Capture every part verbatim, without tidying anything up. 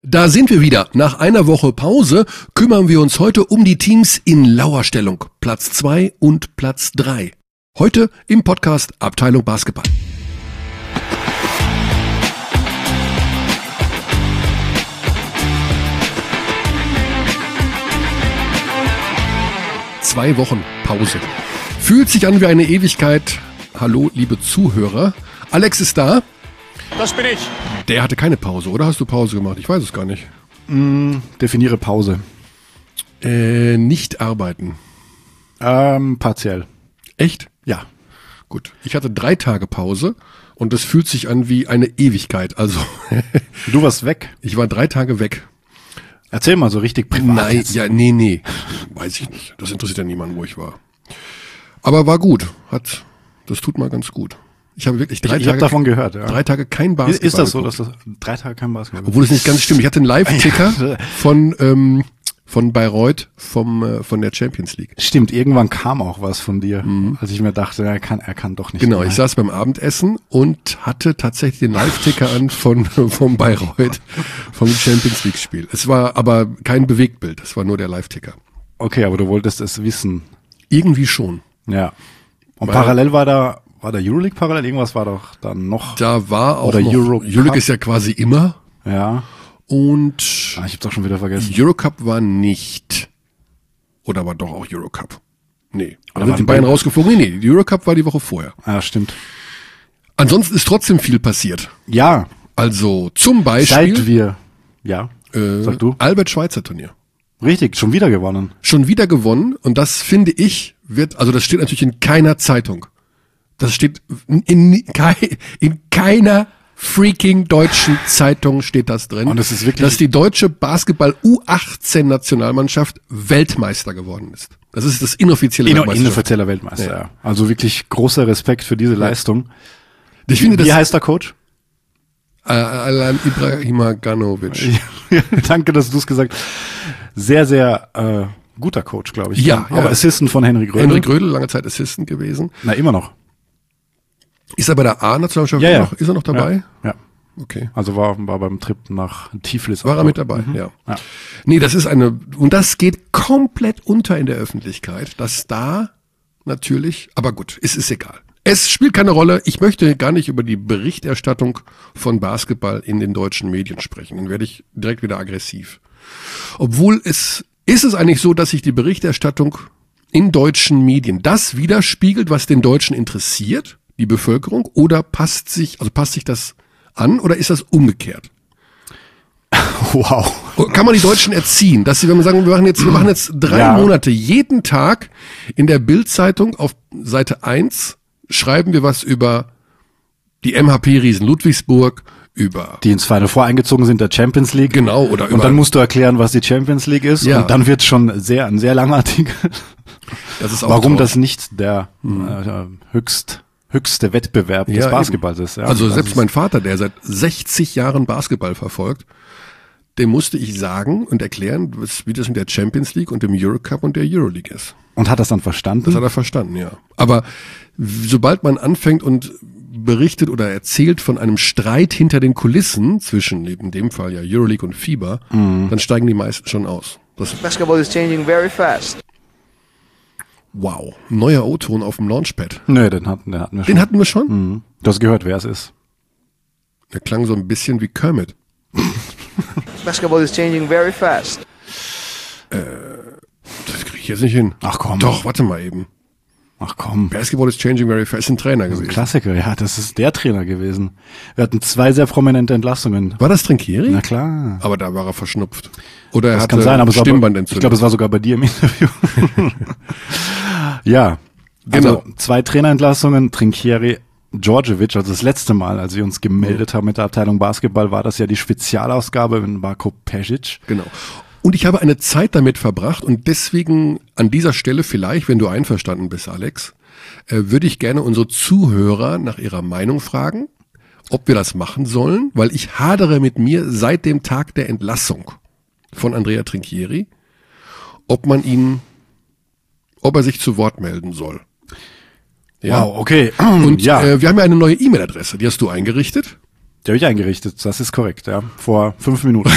Da sind wir wieder. Nach einer Woche Pause kümmern wir uns heute um die Teams in Lauerstellung. Platz zwei und Platz drei. Heute im Podcast Abteilung Basketball. Zwei Wochen Pause. Fühlt sich an wie eine Ewigkeit. Hallo, liebe Zuhörer. Alex ist da. Das bin ich. Der hatte keine Pause, oder hast du Pause gemacht? Ich weiß es gar nicht. Mm, definiere Pause. Äh, nicht arbeiten. Ähm, partiell. Echt? Ja. Gut. Ich hatte drei Tage Pause und das fühlt sich an wie eine Ewigkeit. Also Du warst weg. Ich war drei Tage weg. Erzähl mal so richtig privat. Nein, jetzt. ja, nee, nee. Weiß ich nicht. Das interessiert ja niemanden, wo ich war. Aber war gut. Hat, das tut mal ganz gut. Ich habe wirklich drei ich, ich Tage, hab davon gehört, ja. drei Tage kein Basketball. Ist, ist das so, geguckt. dass das drei Tage kein Basketball? Obwohl es nicht ganz stimmt. Ich hatte einen Live-Ticker von ähm, von Bayreuth vom äh, von der Champions League. Stimmt, irgendwann kam auch was von dir, mhm. als ich mir dachte, er kann, er kann doch nicht. Genau, mehr. ich saß beim Abendessen und hatte tatsächlich den Live-Ticker an von vom Bayreuth vom Champions League Spiel. Es war aber kein Bewegtbild, es war nur der Live-Ticker. Okay, aber du wolltest es wissen. Irgendwie schon. Ja. Und Weil, parallel war da war der Euroleague parallel, irgendwas war doch dann noch. Da war auch oder noch, Euro Euroleague ist ja quasi immer. Ja. Und ah, ich hab's auch schon wieder vergessen. Eurocup war nicht. Oder war doch auch Eurocup? Nee. Da Oder sind die Bayern rausgeflogen. Nee, nee, die Eurocup war die Woche vorher. Ja, stimmt. Ansonsten ist trotzdem viel passiert. Ja. Also zum Beispiel. Seit wir, ja, äh, sag du. Albert-Schweitzer-Turnier. Richtig, schon wieder gewonnen. Schon wieder gewonnen. Und das finde ich, wird, also das steht natürlich in keiner Zeitung. Das steht in, in, in keiner freaking deutschen Zeitung steht das drin. Und es ist wirklich, dass die deutsche Basketball U achtzehn Nationalmannschaft Weltmeister geworden ist. Das ist das inoffizielle Inno, Weltmeister. Inoffizieller Weltmeister, ja. ja. Also wirklich großer Respekt für diese ja. Leistung. Ich finde, Wie das, heißt der Coach? Äh, Alan Ibrahimaganovic. Danke, dass du es gesagt hast. Sehr, sehr äh, guter Coach, glaube ich. Ja, aber ja. Assistant von Henry Grödel. Henry Grödel, lange Zeit Assistant gewesen. Na, immer noch. Ist er bei der A-Nationalmannschaft ja, ja. noch? Ist er noch dabei? Ja. ja. Okay. Also war, war beim Trip nach Tiflis. War er mit dabei, mhm. ja. ja. Nee, das ist eine, und das geht komplett unter in der Öffentlichkeit, dass da natürlich, aber gut, es ist egal. Es spielt keine Rolle. Ich möchte gar nicht über die Berichterstattung von Basketball in den deutschen Medien sprechen. Dann werde ich direkt wieder aggressiv. Obwohl es, ist es eigentlich so, dass sich die Berichterstattung in deutschen Medien das widerspiegelt, was den Deutschen interessiert, die Bevölkerung, oder passt sich, also passt sich das an, oder ist das umgekehrt? Wow. Kann man die Deutschen erziehen, dass sie, wenn wir sagen, wir machen jetzt, wir machen jetzt drei ja. Monate jeden Tag in der Bild-Zeitung auf Seite eins schreiben wir was über die M H P-Riesen Ludwigsburg, über die ins Final Four eingezogen sind der Champions League. Genau, oder über, und dann musst du erklären, was die Champions League ist, ja. und dann wird schon sehr ein sehr langer Artikel. Das ist auch Warum traurig. das nicht der hm. äh, höchst höchste Wettbewerb ja, des Basketballs eben. ist. Ja. Also das selbst ist mein Vater, der seit sechzig Jahren Basketball verfolgt, dem musste ich sagen und erklären, wie das mit der Champions League und dem Eurocup und der Euroleague ist. Und hat das dann verstanden? Das hat er verstanden, ja. Aber sobald man anfängt und berichtet oder erzählt von einem Streit hinter den Kulissen zwischen, in dem Fall ja Euroleague und FIBA, mhm. dann steigen die meisten schon aus. Das Basketball is changing very fast. Wow, neuer O-Ton auf dem Launchpad. Nö, den hatten, den hatten wir schon. Den hatten wir schon? Mhm. Du hast gehört, wer es ist. Der klang so ein bisschen wie Kermit. Basketball is changing very fast. Äh, das kriege ich jetzt nicht hin. Ach komm. Doch, warte mal eben. Ach komm. Basketball is changing very fast. Ist ein Trainer gewesen. Ein Klassiker, ja, das ist der Trainer gewesen. Wir hatten zwei sehr prominente Entlassungen. War das Trinkieri? Na klar. Aber da war er verschnupft. Oder er das hatte kann sein, aber Stimmbandentzündung. Ich glaube, es war sogar bei dir im Interview. Ja, also genau. Zwei Trainerentlassungen, Trinkieri, Djordjevic, also das letzte Mal, als wir uns gemeldet haben mit der Abteilung Basketball, war das ja die Spezialausgabe mit Marko Pešić. Genau. Und ich habe eine Zeit damit verbracht und deswegen an dieser Stelle vielleicht, wenn du einverstanden bist, Alex, äh, würde ich gerne unsere Zuhörer nach ihrer Meinung fragen, ob wir das machen sollen, weil ich hadere mit mir seit dem Tag der Entlassung von Andrea Trinchieri, ob man ihn, ob er sich zu Wort melden soll. Ja. Wow, okay. Und ja. äh, wir haben ja eine neue E-Mail-Adresse, die hast du eingerichtet. Die habe ich eingerichtet, das ist korrekt, ja. Vor fünf Minuten.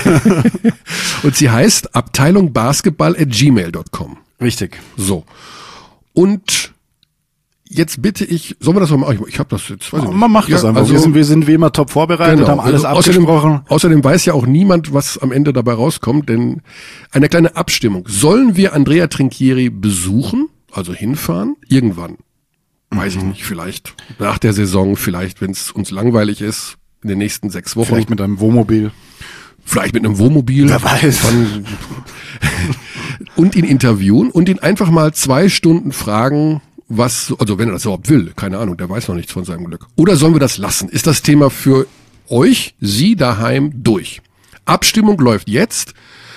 Und sie heißt Abteilung Basketball at gmail dot com. Richtig. So. Und jetzt bitte ich, sollen wir das mal machen? Ich, ich habe das jetzt, weiß ich nicht. Man macht das Ja, einfach. also, wir, sind, wir sind wie immer top vorbereitet, genau. haben alles Also abgesprochen. Außerdem, außerdem weiß ja auch niemand, was am Ende dabei rauskommt, denn eine kleine Abstimmung. Sollen wir Andrea Trinchieri besuchen, also hinfahren, irgendwann? Weiß ich nicht, vielleicht nach der Saison, vielleicht, wenn es uns langweilig ist, in den nächsten sechs Wochen. Vielleicht mit einem Wohnmobil. Vielleicht mit einem Wohnmobil. Wer weiß. Von, und ihn interviewen und ihn einfach mal zwei Stunden fragen, was, also wenn er das überhaupt will, keine Ahnung, der weiß noch nichts von seinem Glück. Oder sollen wir das lassen? Ist das Thema für euch, Sie daheim durch? Abstimmung läuft jetzt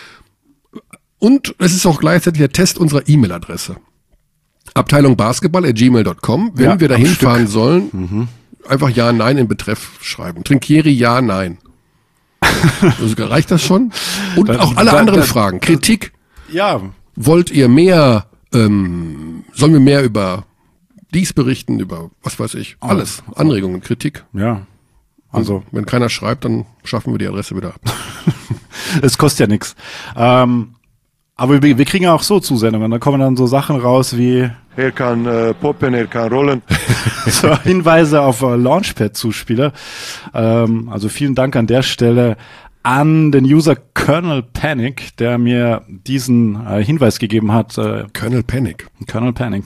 und es ist auch gleichzeitig der Test unserer E-Mail-Adresse. Abteilung Basketball at gmail dot com. Wenn Ja, wir da am hinfahren Stück. sollen, Mhm. einfach Ja, Nein in Betreff schreiben. Trinkieri, Ja, Nein. Also, reicht das schon? Und Da- auch alle da- anderen da- Fragen. Kritik. Ja, Wollt ihr mehr, ähm, sollen wir mehr über dies berichten, über was weiß ich, alles. Anregungen, Kritik. ja. Also, Wenn keiner schreibt, dann schaffen wir die Adresse wieder ab. es kostet ja nichts. Ähm, aber wir, wir kriegen ja auch so Zusendungen. Da kommen dann so Sachen raus wie Er kann äh, poppen, er kann rollen. so Hinweise auf äh, Launchpad-Zuspieler. Ähm, also vielen Dank an der Stelle an den User Colonel Panic, der mir diesen äh, Hinweis gegeben hat. Äh, Colonel Panic. Colonel Panic.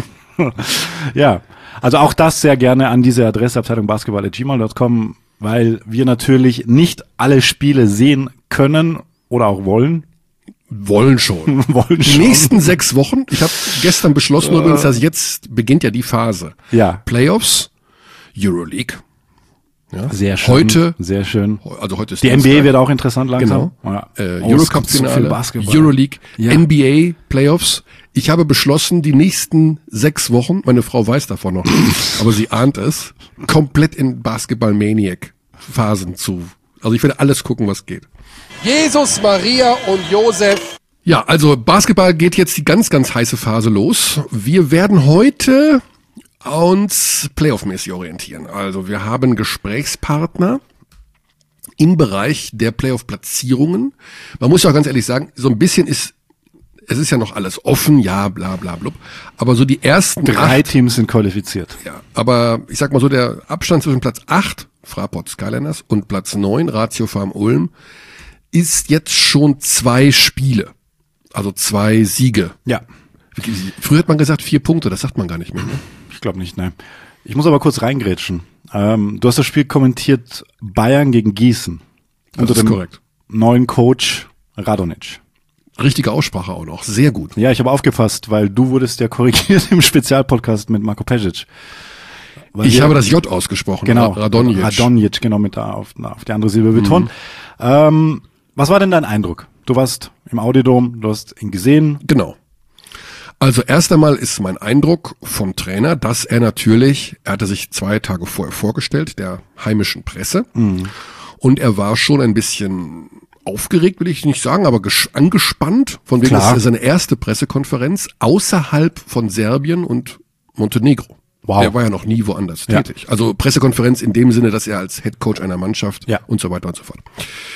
Ja, also auch das sehr gerne an diese Adresse Abteilung Basketball at gmail dot com, weil wir natürlich nicht alle Spiele sehen können oder auch wollen. Wollen schon. wollen Die schon. nächsten sechs Wochen, ich habe gestern beschlossen übrigens, dass jetzt beginnt ja die Phase. Ja, Playoffs, Euroleague. Ja. sehr schön. Heute, sehr schön. also heute ist Die N B A Dienstag. wird auch interessant langsam. Genau. Ja. Äh, Oh, es kommt so viel Eurocup-Finale, Basketball. Euroleague, Ja. N B A Playoffs. Ich habe beschlossen, die nächsten sechs Wochen, meine Frau weiß davon noch nicht, aber sie ahnt es, komplett in Basketball-Maniac-Phasen zu. Also ich werde alles gucken, was geht. Jesus, Maria und Josef. Ja, also Basketball geht jetzt die ganz, ganz heiße Phase los. Wir werden heute uns Playoff-mäßig orientieren. Also wir haben Gesprächspartner im Bereich der Playoff-Platzierungen. Man muss ja auch ganz ehrlich sagen, so ein bisschen ist, es ist ja noch alles offen, ja, bla bla blub. Aber so die ersten Drei acht, Teams sind qualifiziert. ja, aber ich sag mal so, der Abstand zwischen Platz acht, Fraport Skyliners, und Platz neun, Ratio Farm Ulm, ist jetzt schon zwei Spiele. Also zwei Siege. Ja, Früher hat man gesagt vier Punkte, das sagt man gar nicht mehr. Ne? ich glaube nicht, nein. Ich muss aber kurz reingrätschen. Ähm, du hast das Spiel kommentiert, Bayern gegen Gießen. Das Unter ist dem korrekt. neuen Coach Radonic. Richtige Aussprache auch noch, sehr gut. Ja, ich habe aufgepasst, weil du wurdest ja korrigiert im Spezialpodcast mit Marco Pešić. Weil Ich wir- habe das J ausgesprochen. Genau, Radonjic. Radonjic, genau, mit da auf, auf die andere Silbe betont. Ähm, was war denn dein Eindruck? Du warst im Audidom, du hast ihn gesehen. Genau. Also erst einmal ist mein Eindruck vom Trainer, dass er natürlich, er hatte sich zwei Tage vorher vorgestellt, der heimischen Presse. Und er war schon ein bisschen aufgeregt, will ich nicht sagen, aber gesch- angespannt, von wegen, Klar. das ist seine erste Pressekonferenz außerhalb von Serbien und Montenegro. Wow. Er war ja noch nie woanders Ja. tätig. Also Pressekonferenz in dem Sinne, dass er als Headcoach einer Mannschaft Ja. und so weiter und so fort.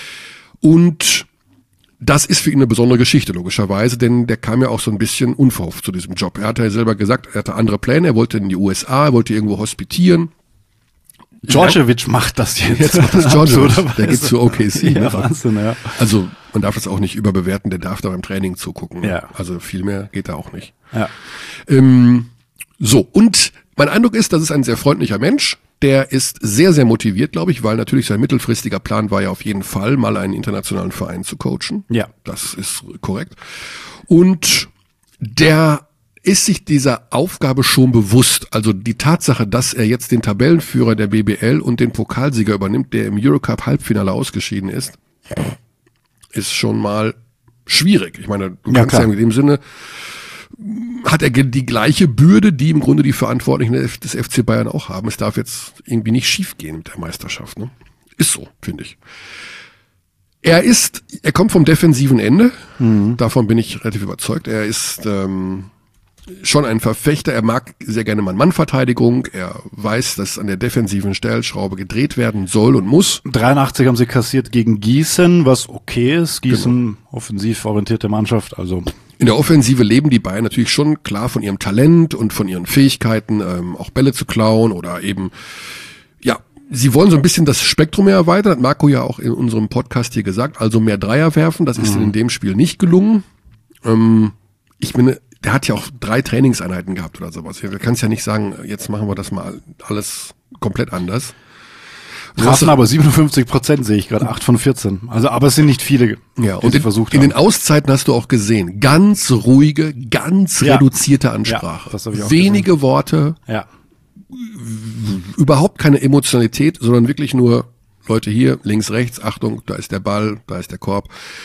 Und das ist für ihn eine besondere Geschichte, logischerweise, denn der kam ja auch so ein bisschen unverhofft zu diesem Job. Er hatte ja selber gesagt, er hatte andere Pläne, er wollte in die U S A, er wollte irgendwo hospitieren. Djordjevic macht das jetzt. Jetzt macht das Djordjevic, der Absurderweise. geht zu O K C. Ja, ne? Wahnsinn, ja. Also man darf das auch nicht überbewerten, der darf da beim Training zugucken. Ne? Ja. Also viel mehr geht da auch nicht. ja. Ähm, so, und mein Eindruck ist, das ist ein sehr freundlicher Mensch. Der ist sehr, sehr motiviert, glaube ich, weil natürlich sein mittelfristiger Plan war ja auf jeden Fall, mal einen internationalen Verein zu coachen. Ja. Das ist korrekt. Und der ist sich dieser Aufgabe schon bewusst. Also die Tatsache, dass er jetzt den Tabellenführer der B B L und den Pokalsieger übernimmt, der im Eurocup Halbfinale ausgeschieden ist, ist schon mal schwierig. Ich meine, du Ja, kannst klar. ja in dem Sinne, hat er die gleiche Bürde, die im Grunde die Verantwortlichen des F C Bayern auch haben. Es darf jetzt irgendwie nicht schief gehen mit der Meisterschaft. Ne? Ist so, finde ich. Er ist, er kommt vom defensiven Ende. Mhm. Davon bin ich relativ überzeugt. Er ist ähm, schon ein Verfechter, er mag sehr gerne Mann-Mann-Verteidigung, er weiß, dass an der defensiven Stellschraube gedreht werden soll und muss. dreiundachtzig haben sie kassiert gegen Gießen, was okay ist. Gießen, genau. Offensiv orientierte Mannschaft, also... In der Offensive leben die Bayern natürlich schon klar von ihrem Talent und von ihren Fähigkeiten, ähm, auch Bälle zu klauen oder eben, ja, sie wollen so ein bisschen das Spektrum mehr erweitern, hat Marco ja auch in unserem Podcast hier gesagt, also mehr Dreier werfen, das ist mhm. in dem Spiel nicht gelungen. Ähm, ich bin, der hat ja auch drei Trainingseinheiten gehabt oder sowas. Du kannst ja nicht sagen, jetzt machen wir das mal alles komplett anders. Trafen aber siebenundfünfzig Prozent sehe ich gerade, acht von vierzehn. Also, aber es sind nicht viele, ja, und in, versucht in haben. Den Auszeiten hast du auch gesehen, ganz ruhige, ganz ja. reduzierte Ansprache. Ja, das habe ich auch Wenige gesehen. Worte, ja. überhaupt keine Emotionalität, sondern wirklich nur Leute hier, links, rechts, Achtung, da ist der Ball, da ist der Korb.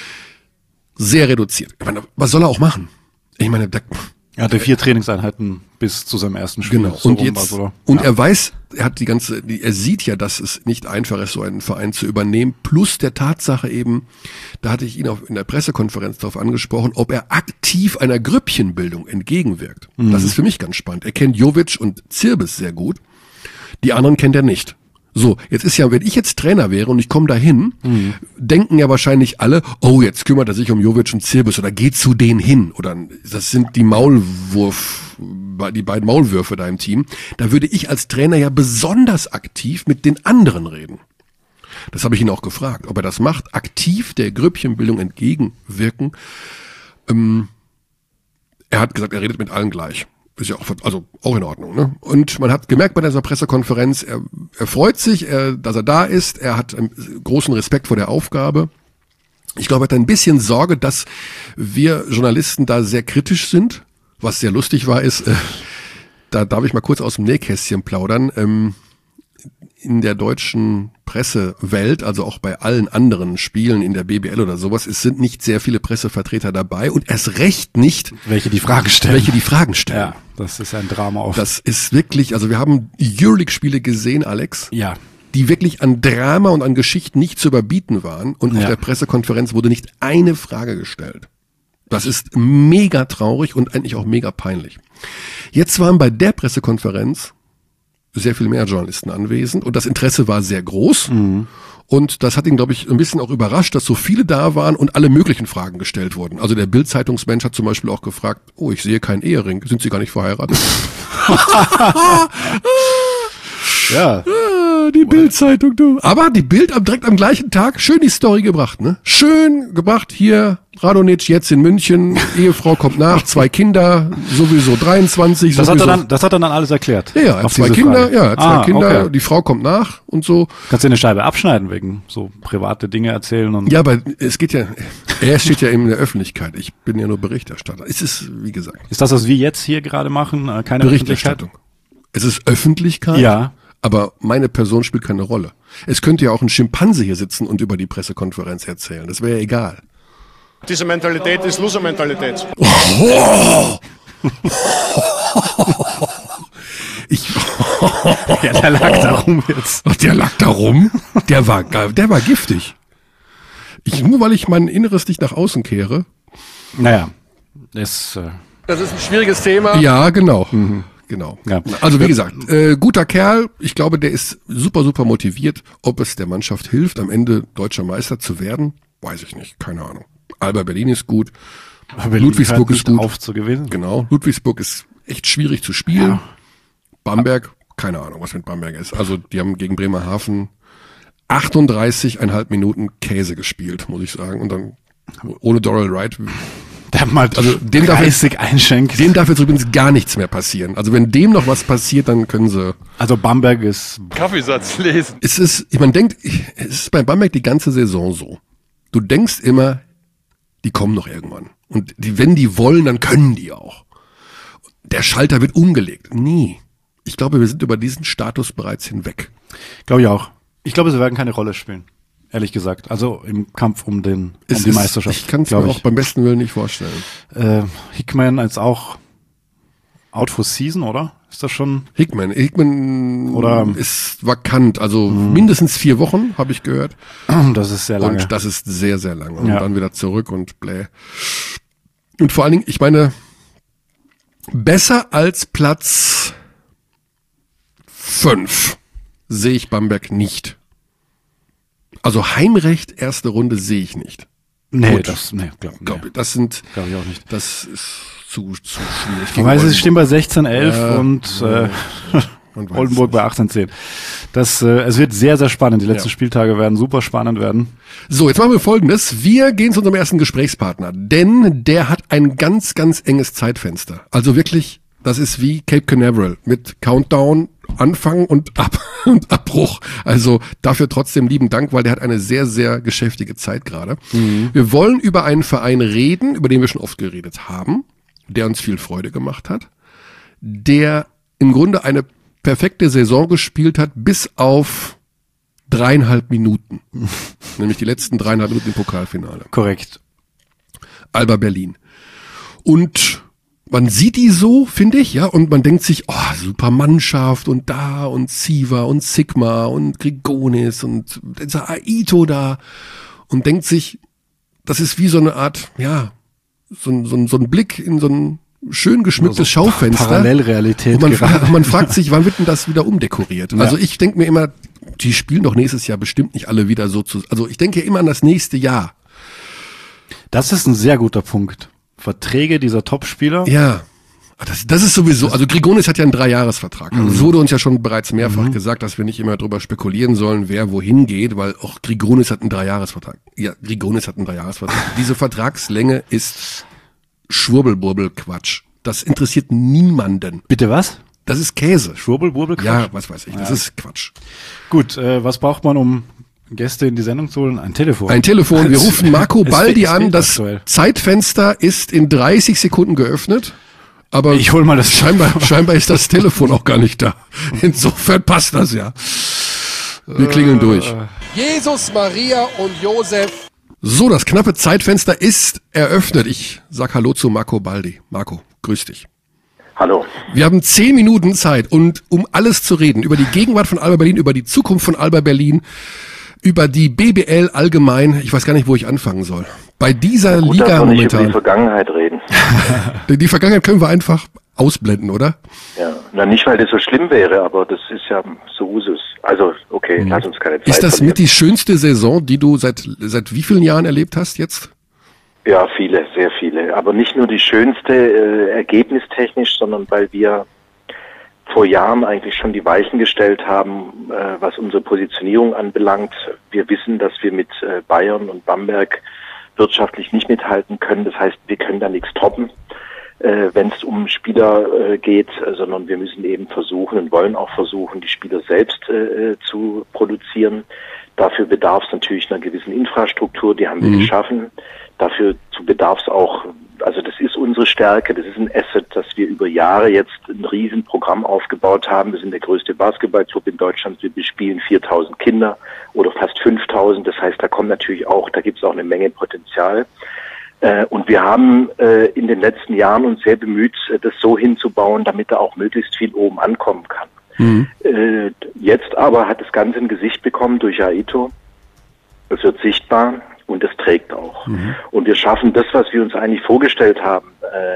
Sehr reduziert. Ich meine, was soll er auch machen? Ich meine, der, er hatte vier Trainingseinheiten bis zu seinem ersten Spiel. Genau. So und jetzt, oder? und ja. er weiß, er hat die ganze, die, er sieht ja, dass es nicht einfach ist, so einen Verein zu übernehmen. Plus der Tatsache eben, da hatte ich ihn auch in der Pressekonferenz darauf angesprochen, ob er aktiv einer Grüppchenbildung entgegenwirkt. Mhm. Das ist für mich ganz spannend. Er kennt Jovic und Zirbis sehr gut. Die anderen kennt er nicht. So, jetzt ist ja, wenn ich jetzt Trainer wäre und ich komme dahin, mhm. denken ja wahrscheinlich alle, oh, jetzt kümmert er sich um Jovic und Zirbis oder geht zu denen hin oder das sind die Maulwurf, die beiden Maulwürfe da im Team. Da würde ich als Trainer ja besonders aktiv mit den anderen reden. Das habe ich ihn auch gefragt, ob er das macht, aktiv der Grüppchenbildung entgegenwirken. Ähm, er hat gesagt, er redet mit allen gleich. Ist ja auch, also auch in Ordnung, ne? Und man hat gemerkt bei dieser Pressekonferenz, er, er freut sich, er, dass er da ist, er hat einen großen Respekt vor der Aufgabe. Ich glaube, er hat ein bisschen Sorge, dass wir Journalisten da sehr kritisch sind. Was sehr lustig war, ist, äh, da darf ich mal kurz aus dem Nähkästchen plaudern, ähm, in der deutschen Pressewelt, also auch bei allen anderen Spielen in der B B L oder sowas, es sind nicht sehr viele Pressevertreter dabei und erst recht nicht, welche die Fragen stellen. Welche die Fragen stellen. Ja, das ist ein Drama oft. Das ist wirklich, also wir haben Euroleague-Spiele gesehen, Alex. Ja. Die wirklich an Drama und an Geschichten nicht zu überbieten waren und ja. auf der Pressekonferenz wurde nicht eine Frage gestellt. Das ist mega traurig und eigentlich auch mega peinlich. Jetzt waren bei der Pressekonferenz sehr viel mehr Journalisten anwesend und das Interesse war sehr groß mhm. und das hat ihn, glaube ich, ein bisschen auch überrascht, dass so viele da waren und alle möglichen Fragen gestellt wurden. Also der Bild-Zeitungsmensch hat zum Beispiel auch gefragt, oh, ich sehe keinen Ehering, sind Sie gar nicht verheiratet? Ja. Die Bild-Zeitung, du. Aber die Bild am direkt am gleichen Tag schön die Story gebracht, ne? Schön gebracht, hier, Radonjic jetzt in München, Ehefrau kommt nach, zwei Kinder, sowieso dreiundzwanzig. Das sowieso. hat er dann, das hat er dann alles erklärt. Ja, ja, zwei Kinder, Frage. ja, zwei ah, Kinder, okay. Die Frau kommt nach und so. Kannst du eine Scheibe abschneiden wegen so private Dinge erzählen und. Ja, aber es geht ja, er steht ja eben in der Öffentlichkeit. Ich bin ja nur Berichterstatter. Es ist, wie gesagt. Ist das, was wir jetzt hier gerade machen, keine Berichterstattung? Es ist Öffentlichkeit. Ja. Aber meine Person spielt keine Rolle. Es könnte ja auch ein Schimpanse hier sitzen und über die Pressekonferenz erzählen. Das wäre ja egal. Diese Mentalität ist Loser-Mentalität. Oh. Ich, ja, der lag da rum jetzt. Ach, der lag da rum? Der war, der war giftig. Ich, nur weil ich mein Inneres nicht nach außen kehre. Naja, das, äh das ist ein schwieriges Thema. Ja, genau. Mhm. Genau. Ja. Also wie gesagt, äh, guter Kerl. Ich glaube, der ist super, super motiviert. Ob es der Mannschaft hilft, am Ende deutscher Meister zu werden, weiß ich nicht. Keine Ahnung. Alba Berlin ist gut. Berlin Ludwigsburg ist gut. Auf zu gewinnen. Genau. Ludwigsburg ist echt schwierig zu spielen. Ja. Bamberg, keine Ahnung, was mit Bamberg ist. Also die haben gegen Bremerhaven achtunddreißig Komma fünf Minuten Käse gespielt, muss ich sagen. Und dann ohne Doral Wright. Der mal also dem darf, jetzt, einschenkt. dem darf jetzt übrigens gar nichts mehr passieren. Also wenn dem noch was passiert, dann können sie... Also Bamberg ist... Kaffeesatz lesen. Es ist, man denkt, es ist bei Bamberg die ganze Saison so. Du denkst immer, die kommen noch irgendwann. Und die, wenn die wollen, dann können die auch. Der Schalter wird umgelegt. Nie. Ich glaube, wir sind über diesen Status bereits hinweg. Glaube ich auch. Ich glaube, sie werden keine Rolle spielen. Ehrlich gesagt, also im Kampf um den um es die ist, Meisterschaft. Ich kann es mir auch beim besten Willen nicht vorstellen. Äh, Hickman ist auch out for season, oder? Ist das schon? Hickman, Hickman oder ist vakant, also mh. mindestens vier Wochen, habe ich gehört. Das ist sehr lange. Und das ist sehr, sehr lange. Und ja. dann wieder zurück und bläh. Und vor allen Dingen, ich meine, Besser als Platz fünf sehe ich Bamberg nicht. Also Heimrecht, erste Runde sehe ich nicht. Nee, Gut. das, nee, glaub, nee. Glaub, das sind, Glaube ich auch nicht. das ist zu, zu schwierig. Ich weiß, sie stehen bei sechzehn elf Ja, und ja. äh, Man weiß Oldenburg es bei achtzehn zehn. Das, äh, es wird sehr, sehr spannend. Die letzten Ja. Spieltage werden super spannend werden. So, jetzt machen wir Folgendes. Wir gehen zu unserem ersten Gesprächspartner, denn der hat ein ganz, ganz enges Zeitfenster. Also wirklich, das ist wie Cape Canaveral mit Countdown, Anfang und, Ab und Abbruch. Also dafür trotzdem lieben Dank, weil der hat eine sehr, sehr geschäftige Zeit gerade. Mhm. Wir wollen über einen Verein reden, über den wir schon oft geredet haben, der uns viel Freude gemacht hat, der im Grunde eine perfekte Saison gespielt hat, bis auf dreieinhalb Minuten. Nämlich die letzten dreieinhalb Minuten im Pokalfinale. Korrekt. Alba Berlin. Und man sieht die so, finde ich, ja, und man denkt sich, oh, super Mannschaft und da und Siva und Sigma und Grigonis und dieser Aito da und denkt sich, das ist wie so eine Art, ja, so ein, so ein, so ein Blick in so ein schön geschmücktes Also Schaufenster. Parallelrealität. Und man, gerade. man fragt sich, wann wird denn das wieder umdekoriert? Ja. Also ich denke mir immer, die spielen doch nächstes Jahr bestimmt nicht alle wieder so zu. Also ich denke immer an das nächste Jahr. Das ist ein sehr guter Punkt. Verträge dieser Topspieler. Ja. Das, das ist sowieso, also Grigonis hat ja einen Dreijahresvertrag. Also es wurde uns ja schon bereits mehrfach mhm. gesagt, dass wir nicht immer drüber spekulieren sollen, wer wohin geht, weil auch Grigonis hat einen Dreijahresvertrag. Ja, Grigonis hat einen Dreijahresvertrag. Diese Vertragslänge ist Schwurbelburbel-Quatsch. Das interessiert niemanden. Bitte was? Das ist Käse. Schwurbel, Burbel, Quatsch? Ja, was weiß ich. Das Ja. ist Quatsch. Gut, äh, was braucht man, um Gäste in die Sendung zu holen? Ein Telefon. Ein Telefon. Wir rufen Marco Es Baldi fehlt- es an. fehlt Das aktuell. Zeitfenster ist in dreißig Sekunden geöffnet. Aber Ich hol mal das scheinbar, scheinbar ist das Telefon auch gar nicht da. Insofern passt das ja. Wir klingeln durch. Jesus, Maria und Josef. So, das knappe Zeitfenster ist eröffnet. Ich sag Hallo zu Marco Baldi. Marco, grüß dich. Hallo. Wir haben zehn Minuten Zeit und um alles zu reden, über die Gegenwart von Alba Berlin, über die Zukunft von Alba Berlin, über die B B L allgemein. Ich weiß gar nicht, wo ich anfangen soll. Bei dieser Gut, Liga dass wir nicht über die momentan. Vergangenheit reden. Die Vergangenheit können wir einfach ausblenden, oder? Ja, na nicht, weil das so schlimm wäre, aber das ist ja so Usus. Also, okay, lass uns keine Zeit Ist das verlieren. mit die schönste Saison, die du seit seit wie vielen Jahren erlebt hast jetzt? Ja, viele, sehr viele. Aber nicht nur die schönste äh, ergebnistechnisch, sondern weil wir vor Jahren eigentlich schon die Weichen gestellt haben, äh, was unsere Positionierung anbelangt. Wir wissen, dass wir mit äh, Bayern und Bamberg wirtschaftlich nicht mithalten können. Das heißt, wir können da nichts toppen, äh, wenn es um Spieler äh, geht, äh, sondern wir müssen eben versuchen und wollen auch versuchen, die Spieler selbst äh, zu produzieren. Dafür bedarf es natürlich einer gewissen Infrastruktur, die haben wir Mhm. geschaffen. Dafür bedarf es auch, also das ist unsere Stärke, das ist ein Asset, dass wir über Jahre jetzt ein Riesenprogramm aufgebaut haben. Wir sind der größte Basketballclub in Deutschland, wir bespielen viertausend Kinder oder fast fünftausend. Das heißt, da kommt natürlich auch, da gibt es auch eine Menge Potenzial. Äh, und wir haben äh, in den letzten Jahren uns sehr bemüht, äh, das so hinzubauen, damit da auch möglichst viel oben ankommen kann. Mhm. Äh, jetzt aber hat das Ganze ein Gesicht bekommen durch Aito. Es wird sichtbar und es trägt auch. Mhm. Und wir schaffen das, was wir uns eigentlich vorgestellt haben,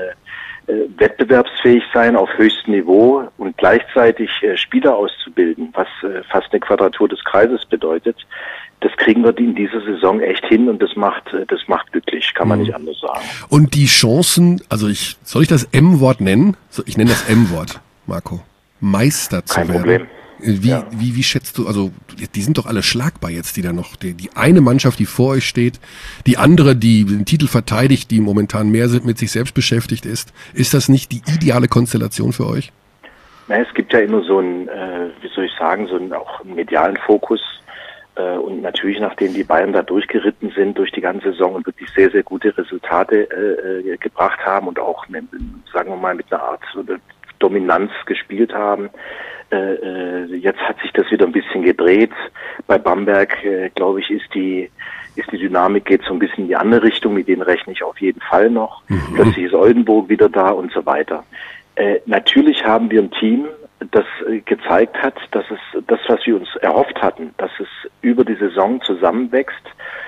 äh, äh, wettbewerbsfähig sein auf höchstem Niveau und gleichzeitig äh, Spieler auszubilden, was äh, fast eine Quadratur des Kreises bedeutet. Das kriegen wir in dieser Saison echt hin und das macht, äh, das macht glücklich, kann man Mhm. nicht anders sagen. Und die Chancen, also ich, soll ich das M-Wort nennen? So, ich nenne das M-Wort, Marco. Meister zu Kein werden. Problem. Wie, Ja. wie, wie schätzt du, also die sind doch alle schlagbar jetzt, die da noch, die, die eine Mannschaft, die vor euch steht, die andere, die den Titel verteidigt, die momentan mehr mit sich selbst beschäftigt ist. Ist das nicht die ideale Konstellation für euch? Na, es gibt ja immer so einen, äh, wie soll ich sagen, so einen auch einen medialen Fokus. Äh, und natürlich, nachdem die Bayern da durchgeritten sind durch die ganze Saison und wirklich sehr, sehr gute Resultate äh, gebracht haben und auch, ne, sagen wir mal, mit einer Art oder Dominanz gespielt haben, äh, jetzt hat sich das wieder ein bisschen gedreht. Bei Bamberg, äh, glaube ich, ist die ist die Dynamik geht so ein bisschen in die andere Richtung. Mit denen rechne ich auf jeden Fall noch. Mhm. Plötzlich ist Oldenburg wieder da und so weiter. Äh, natürlich haben wir ein Team, das äh, gezeigt hat, dass es das, was wir uns erhofft hatten, dass es über die Saison zusammenwächst,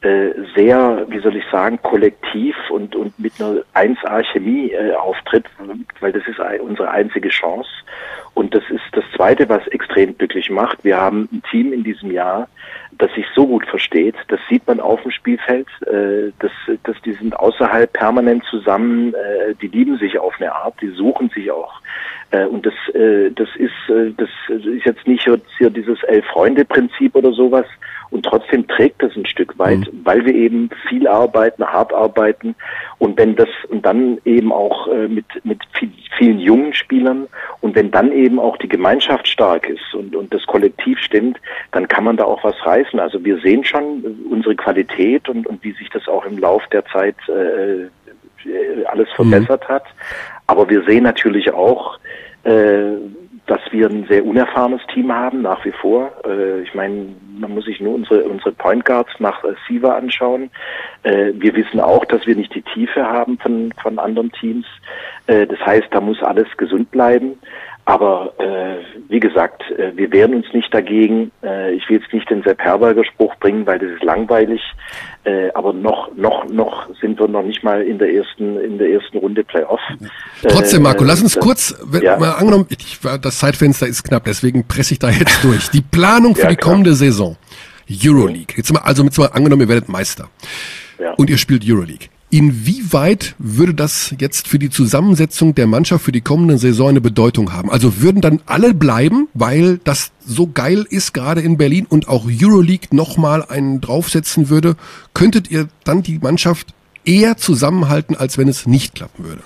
äh, sehr, wie soll ich sagen, kollektiv und, und mit einer eins A Chemie äh, auftritt, weil das ist unsere einzige Chance. Und das ist das Zweite, was extrem glücklich macht. Wir haben ein Team in diesem Jahr, das sich so gut versteht. Das sieht man auf dem Spielfeld. Äh, das, das, die sind außerhalb permanent zusammen. Äh, die lieben sich auf eine Art. Die suchen sich auch. Äh, und das, äh, das ist, äh, das ist jetzt nicht hier dieses Elf-Freunde-Prinzip oder sowas. Und trotzdem trägt das ein Stück weit, mhm. weil wir eben viel arbeiten, hart arbeiten. Und wenn das, und dann eben auch äh, mit, mit viel, vielen jungen Spielern, und wenn dann eben auch die Gemeinschaft stark ist und, und das Kollektiv stimmt, dann kann man da auch was reißen. Also wir sehen schon unsere Qualität und, und wie sich das auch im Lauf der Zeit äh, alles verbessert mhm. hat. Aber wir sehen natürlich auch, äh, dass wir ein sehr unerfahrenes Team haben, nach wie vor. Äh, ich meine, man muss sich nur unsere unsere Point Guards nach äh, Siva anschauen. Äh, wir wissen auch, dass wir nicht die Tiefe haben von von anderen Teams. Äh, das heißt, da muss alles gesund bleiben. Aber äh, wie gesagt, äh, wir wehren uns nicht dagegen. Äh, ich will jetzt nicht den Sepp Herberger Spruch bringen, weil das ist langweilig. Äh, aber noch noch noch sind wir noch nicht mal in der ersten in der ersten Runde Playoff. Trotzdem, Marco, äh, lass uns das, kurz, wenn, ja. mal angenommen, ich, das Zeitfenster ist knapp, deswegen presse ich da jetzt durch. Die Planung für ja, die klar. kommende Saison, Euroleague. Jetzt mal, also mit so angenommen, ihr werdet Meister Ja. und ihr spielt Euroleague. Inwieweit würde das jetzt für die Zusammensetzung der Mannschaft für die kommende Saison eine Bedeutung haben? Also würden dann alle bleiben, weil das so geil ist, gerade in Berlin, und auch Euroleague nochmal einen draufsetzen würde? Könntet ihr dann die Mannschaft eher zusammenhalten, als wenn es nicht klappen würde?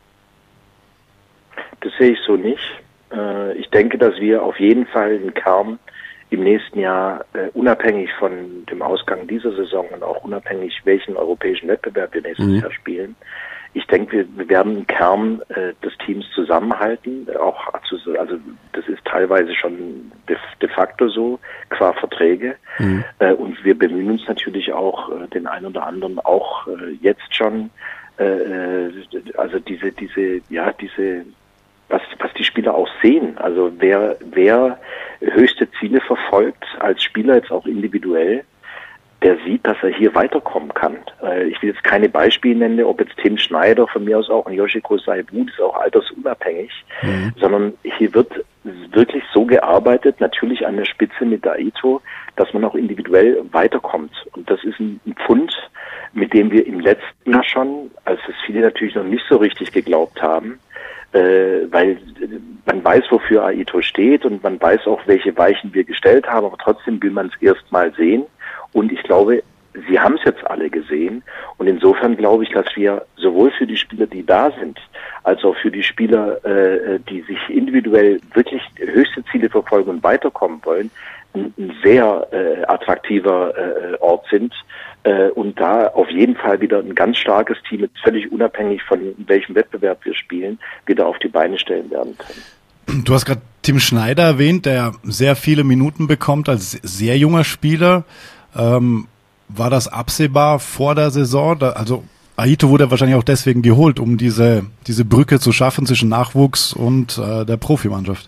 Das sehe ich so nicht. Äh, ich denke, dass wir auf jeden Fall einen Kern im nächsten Jahr, äh, unabhängig von dem Ausgang dieser Saison und auch unabhängig, welchen europäischen Wettbewerb wir nächstes mhm. Jahr spielen, ich denke, wir, wir werden einen Kern äh, des Teams zusammenhalten. Auch also das ist teilweise schon de, de facto so, qua Verträge. Mhm. Äh, und wir bemühen uns natürlich auch, äh, den einen oder anderen auch äh, jetzt schon, äh, also diese, diese, ja, diese Was, was die Spieler auch sehen. Also wer, wer höchste Ziele verfolgt, als Spieler jetzt auch individuell, der sieht, dass er hier weiterkommen kann. Äh, ich will jetzt keine Beispiele nennen, ob jetzt Tim Schneider, von mir aus auch ein Yoshiko Saibu, das ist auch altersunabhängig, mhm. sondern hier wird wirklich so gearbeitet, natürlich an der Spitze mit Aito, dass man auch individuell weiterkommt. Und das ist ein, ein Pfund, mit dem wir im letzten Jahr schon, als es viele natürlich noch nicht so richtig geglaubt haben, Äh, weil man weiß, wofür Aito steht und man weiß auch, welche Weichen wir gestellt haben, aber trotzdem will man es erst mal sehen. Und ich glaube, sie haben es jetzt alle gesehen. Und insofern glaube ich, dass wir sowohl für die Spieler, die da sind, als auch für die Spieler, äh, die sich individuell wirklich höchste Ziele verfolgen und weiterkommen wollen, ein, ein sehr äh, attraktiver äh, Ort sind. Äh, und da auf jeden Fall wieder ein ganz starkes Team, mit völlig unabhängig von welchem Wettbewerb wir spielen, wieder auf die Beine stellen werden können. Du hast gerade Tim Schneider erwähnt, der sehr viele Minuten bekommt als sehr junger Spieler. Ähm, war das absehbar vor der Saison? Da, also Aito wurde wahrscheinlich auch deswegen geholt, um diese diese Brücke zu schaffen zwischen Nachwuchs und äh, der Profimannschaft.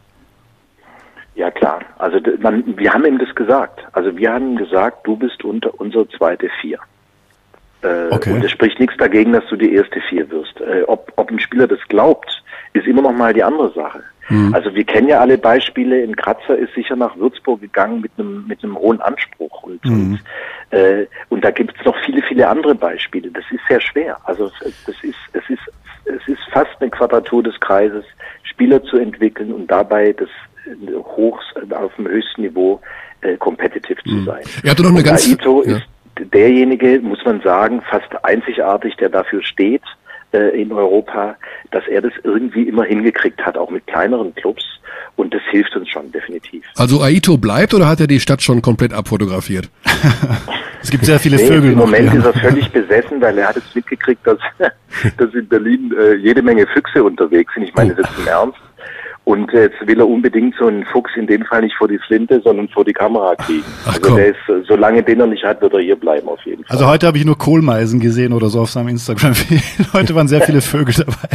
Ja klar, also man, wir haben ihm das gesagt. Also wir haben ihm gesagt, du bist unter unsere zweite Vier. Äh, okay. Und es spricht nichts dagegen, dass du die erste Vier wirst. Äh, ob, ob ein Spieler das glaubt, ist immer noch mal die andere Sache. Mhm. Also wir kennen ja alle Beispiele. Ein Kratzer ist sicher nach Würzburg gegangen mit einem mit einem hohen Anspruch und mhm. und, äh, und da gibt es noch viele viele andere Beispiele. Das ist sehr schwer. Also das ist es ist es ist fast eine Quadratur des Kreises, Spieler zu entwickeln und dabei das hoch auf dem höchsten Niveau äh, competitive zu sein. Er hatte noch eine und ganz, Aito ja. ist derjenige, muss man sagen, fast einzigartig, der dafür steht äh, in Europa, dass er das irgendwie immer hingekriegt hat, auch mit kleineren Clubs, und das hilft uns schon definitiv. Also Aito bleibt oder hat er die Stadt schon komplett abfotografiert? Es gibt sehr viele nee, Vögel im noch. Im Moment hier. ist er völlig besessen, weil er hat jetzt mitgekriegt, dass, dass in Berlin äh, jede Menge Füchse unterwegs sind. Ich meine das jetzt im Ernst. Und jetzt will er unbedingt so einen Fuchs in dem Fall nicht vor die Flinte, sondern vor die Kamera kriegen. Ach, also der ist, solange den er nicht hat, wird er hier bleiben auf jeden Fall. Also heute habe ich nur Kohlmeisen gesehen oder so auf seinem Instagram-Feed. Heute waren sehr viele Vögel dabei.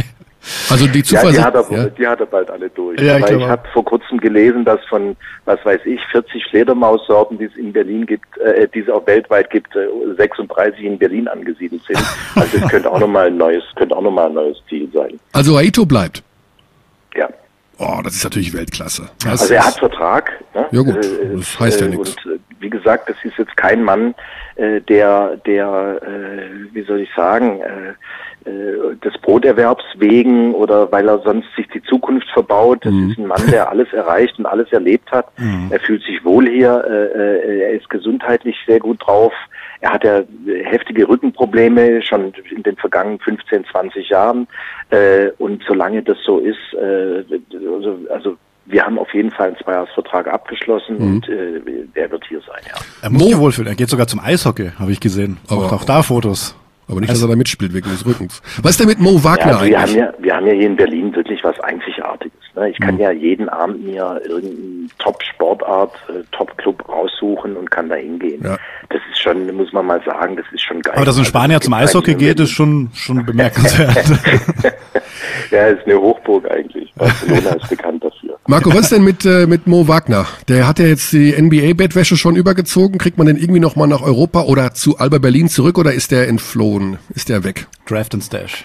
Also die Zuversicht, ja, die hat er, ja. die hat er bald alle durch. Ja, ich Aber ich, glaube habe vor kurzem gelesen, dass von, was weiß ich, vierzig Fledermaussorten, die es in Berlin gibt, äh, die es auch weltweit gibt, äh, sechsunddreißig in Berlin angesiedelt sind. Also das könnte auch nochmal ein neues, könnte auch nochmal ein neues Ziel sein. Also Aito bleibt. Ja. Oh, das ist natürlich Weltklasse. Das Also er ist, hat Vertrag. Ne? Ja gut, Äh, das heißt ja äh, nichts. Und äh, wie gesagt, das ist jetzt kein Mann, äh, der, der, äh, wie soll ich sagen, äh, äh, des Broterwerbs wegen oder weil er sonst sich die Zukunft verbaut. Das Mhm. ist ein Mann, der alles erreicht und alles erlebt hat. Mhm. Er fühlt sich wohl hier, äh, er ist gesundheitlich sehr gut drauf. Er hat ja heftige Rückenprobleme schon in den vergangenen fünfzehn, zwanzig Jahren. Äh, und solange das so ist, äh, also, also wir haben auf jeden Fall einen Zweijahresvertrag abgeschlossen Mhm. und äh, er wird hier sein, ja. Er muss sich wohlfühlen. Er geht sogar zum Eishockey, habe ich gesehen. Aber- Macht auch da Fotos. aber nicht, dass er da mitspielt wegen des Rückens. Was ist denn mit Mo Wagner Ja, wir haben eigentlich? ja, wir haben ja hier in Berlin wirklich was Einzigartiges. Ne? Ich kann ja jeden Abend mir irgendeine Top-Sportart, äh, Top-Club raussuchen und kann da hingehen. Ja. Das ist schon, muss man mal sagen, das ist schon geil. Aber dass ein Also, Spanier es zum gibt Eishockey eigentlich in geht, ist schon, schon bemerkenswert. Ja, ist eine Hochburg eigentlich. Barcelona ist bekannt dafür. Marco, was ist denn mit, äh, mit Mo Wagner? Der hat ja jetzt die N B A-Bettwäsche schon übergezogen. Kriegt man den irgendwie nochmal nach Europa oder zu Alba Berlin zurück oder ist der entflohen? Ist der weg? Draft and Stash.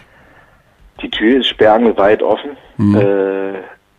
Die Tür ist sperrangelweit offen. Äh,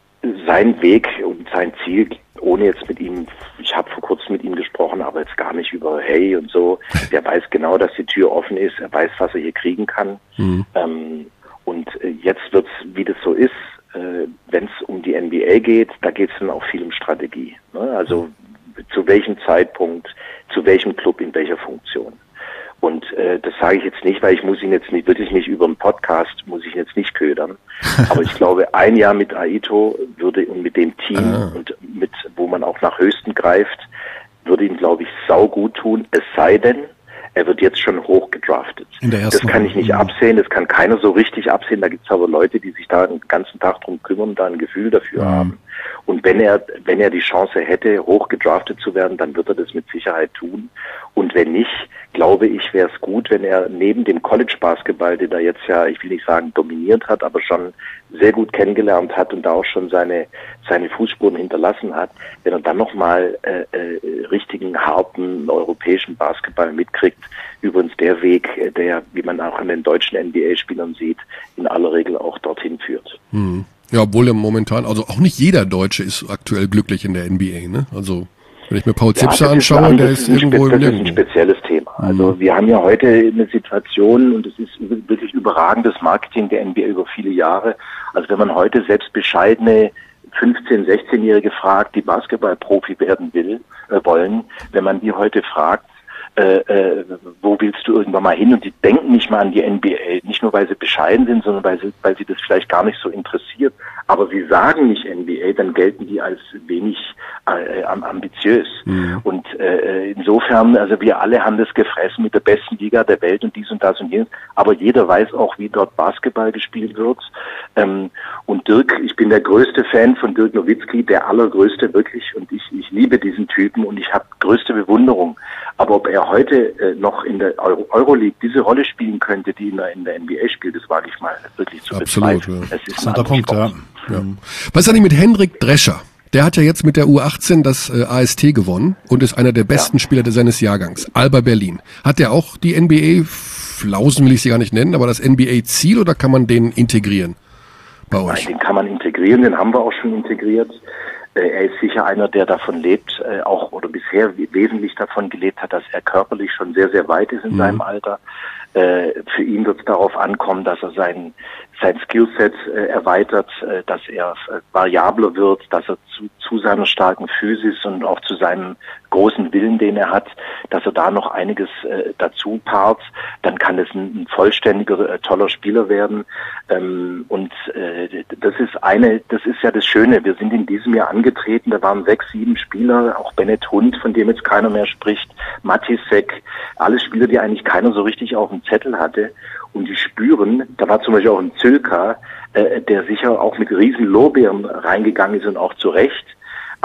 sein Weg und sein Ziel, ohne jetzt mit ihm, ich habe vor kurzem mit ihm gesprochen, aber jetzt gar nicht über Hey und so. Der weiß genau, dass die Tür offen ist. Er weiß, was er hier kriegen kann. Ähm, und äh, jetzt wird's, wie das so ist, äh, wenn es um die N B A geht, da geht es dann auch viel um Strategie. Ne? Also zu welchem Zeitpunkt, zu welchem Club, in welcher Funktion. Und äh, das sage ich jetzt nicht, weil ich muss ihn jetzt nicht, wirklich nicht über einen Podcast, muss ich ihn jetzt nicht ködern. Aber ich glaube, ein Jahr mit Aito würde und mit dem Team Ah. und mit, wo man auch nach Höchsten greift, würde ihm, glaube ich, sau gut tun. Es sei denn, er wird jetzt schon hoch gedraftet. In der ersten Das kann ich nicht Runde. absehen, das kann keiner so richtig absehen. Da gibt es aber Leute, die sich da den ganzen Tag drum kümmern, da ein Gefühl dafür Mhm. haben. Und wenn er, wenn er die Chance hätte, hoch gedraftet zu werden, dann wird er das mit Sicherheit tun. Und wenn nicht, glaube ich, wäre es gut, wenn er neben dem College-Basketball, den er jetzt ja, ich will nicht sagen dominiert hat, aber schon sehr gut kennengelernt hat und da auch schon seine seine Fußspuren hinterlassen hat, wenn er dann nochmal äh, äh, richtigen, harten europäischen Basketball mitkriegt. Übrigens der Weg, äh, der, wie man auch an den deutschen N B A-Spielern sieht, in aller Regel auch dorthin führt. Hm. Ja, obwohl er momentan, also auch nicht jeder Deutsche ist aktuell glücklich in der N B A, ne? Also wenn ich mir Paul Zipser das ist anschaue, ein- der das ist ein irgendwo spe- im Das ist ein Nirgendwo. spezielles Thema. Also wir haben ja heute eine Situation und es ist wirklich überragendes Marketing der N B A über viele Jahre. Also wenn man heute selbst bescheidene fünfzehn-, sechzehnjährige fragt, die Basketballprofi werden will, äh, wollen, wenn man die heute fragt, äh, äh, wo willst du irgendwann mal hin? Und die denken nicht mal an die N B A, nicht nur weil sie bescheiden sind, sondern weil sie, weil sie das vielleicht gar nicht so interessiert. Aber sie sagen nicht N B A, dann gelten die als wenig äh, ambitiös. Mhm. Und äh, insofern, also wir alle haben das gefressen mit der besten Liga der Welt und dies und das und jenes. Aber jeder weiß auch, wie dort Basketball gespielt wird. Ähm, und Dirk, ich bin der größte Fan von Dirk Nowitzki, der allergrößte wirklich. Und ich, ich liebe diesen Typen und ich habe größte Bewunderung. Aber ob er heute äh, noch in der Euro Euroleague diese Rolle spielen könnte, die in der, in der N B A spielt, das wage ich mal wirklich zu Absolut, bezweifeln. ja. Es ist ein Interessanter anderer Punkt, ja. Sport. Ja. Was ist eigentlich mit Hendrik Drescher? Der hat ja jetzt mit der U achtzehn das äh, A S T gewonnen und ist einer der besten Spieler seines Jahrgangs. Alba Berlin. Hat der auch die N B A-Flausen, will ich sie gar nicht nennen, aber das N B A-Ziel oder kann man den integrieren bei Nein, euch? den kann man integrieren, den haben wir auch schon integriert. Äh, Er ist sicher einer, der davon lebt, äh, auch oder bisher we- wesentlich davon gelebt hat, dass er körperlich schon sehr, sehr weit ist in Mhm. seinem Alter. Äh, Für ihn wird es darauf ankommen, dass er sein, sein Skillset äh, erweitert, äh, dass er äh, variabler wird, dass er zu, zu seiner starken Physis und auch zu seinem großen Willen, den er hat, dass er da noch einiges äh, dazu paart. Dann kann es ein, ein vollständiger, äh, toller Spieler werden. Ähm, und äh, das ist eine, das ist ja das Schöne. Wir sind in diesem Jahr angetreten, da waren sechs, sieben Spieler, auch Bennett Hund, von dem jetzt keiner mehr spricht, Matisek, alle Spieler, die eigentlich keiner so richtig auf dem Zettel hatte. Und die spüren, da war zum Beispiel auch ein Zülka, äh, der sicher auch mit riesen Lorbeeren reingegangen ist und auch zu Recht.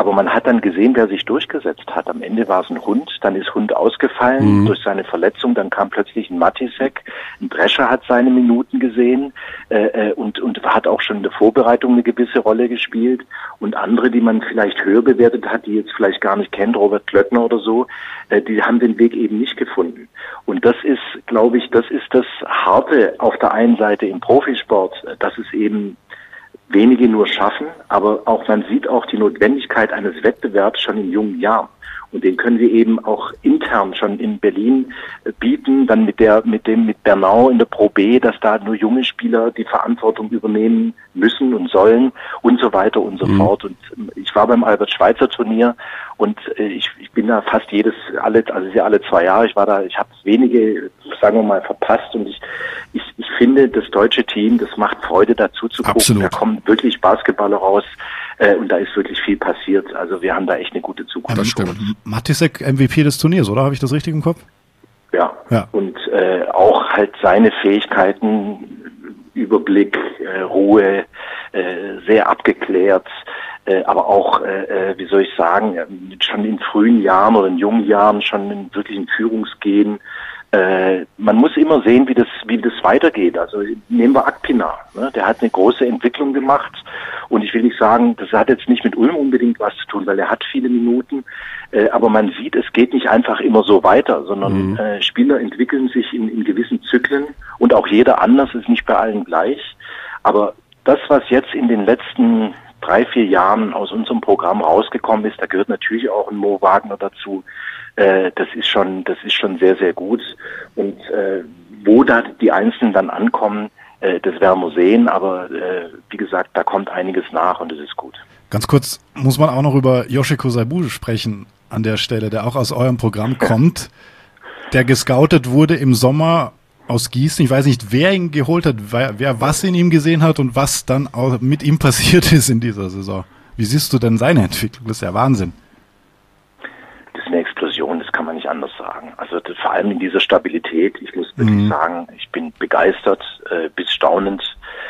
Aber man hat dann gesehen, wer sich durchgesetzt hat. Am Ende war es ein Hund, dann ist Hund ausgefallen mhm. durch seine Verletzung, dann kam plötzlich ein Matisek, ein Drescher hat seine Minuten gesehen äh, und, und hat auch schon in der Vorbereitung eine gewisse Rolle gespielt. Und andere, die man vielleicht höher bewertet hat, die jetzt vielleicht gar nicht kennt, Robert Klöckner oder so, äh, die haben den Weg eben nicht gefunden. Und das ist, glaube ich, das ist das Harte auf der einen Seite im Profisport, dass es eben wenige nur schaffen, aber auch man sieht auch die Notwendigkeit eines Wettbewerbs schon in jungen Jahren. Und den können wir eben auch intern schon in Berlin bieten, dann mit der, mit dem, mit Bernau in der Pro B, dass da nur junge Spieler die Verantwortung übernehmen müssen und sollen und so weiter und so mhm. fort. Und ich war beim Albert-Schweitzer-Turnier und ich, ich bin da fast jedes, alle, also ja alle zwei Jahre, ich war da, ich habe wenige, sagen wir mal, verpasst und ich, ich, ich finde, das deutsche Team, das macht Freude dazu zu gucken. Absolut. Da kommen wirklich Basketballer raus. Und da ist wirklich viel passiert. Also wir haben da echt eine gute Zukunft. Das stimmt. Matisek M V P des Turniers, oder? Habe ich das richtig im Kopf? Ja. ja. Und äh, auch halt seine Fähigkeiten, Überblick, äh, Ruhe, äh, sehr abgeklärt, äh, aber auch, äh, wie soll ich sagen, schon in frühen Jahren oder in jungen Jahren schon in wirklichen Führungsgehen. Äh, man muss immer sehen, wie das, wie das weitergeht. Also nehmen wir Akpinar, ne? Der hat eine große Entwicklung gemacht und ich will nicht sagen, das hat jetzt nicht mit Ulm unbedingt was zu tun, weil er hat viele Minuten, äh, aber man sieht, es geht nicht einfach immer so weiter, sondern mhm. äh, Spieler entwickeln sich in, in gewissen Zyklen und auch jeder anders, ist nicht bei allen gleich. Aber das, was jetzt in den letzten drei, vier Jahren aus unserem Programm rausgekommen ist, da gehört natürlich auch ein Mo Wagner dazu. Äh, das ist schon, das ist schon sehr, sehr gut. Und äh, wo da die Einzelnen dann ankommen, äh, das werden wir sehen. Aber äh, wie gesagt, da kommt einiges nach und das ist gut. Ganz kurz muss man auch noch über Yoshiko Saibu sprechen an der Stelle, der auch aus eurem Programm kommt, der gescoutet wurde im Sommer aus Gießen. Ich weiß nicht, wer ihn geholt hat, wer, wer was in ihm gesehen hat und was dann auch mit ihm passiert ist in dieser Saison. Wie siehst du denn seine Entwicklung? Das ist ja Wahnsinn. Das ist eine Explosion, das kann man nicht anders sagen. Also das, vor allem in dieser Stabilität, ich muss wirklich mhm. sagen, ich bin begeistert, äh, bis staunend.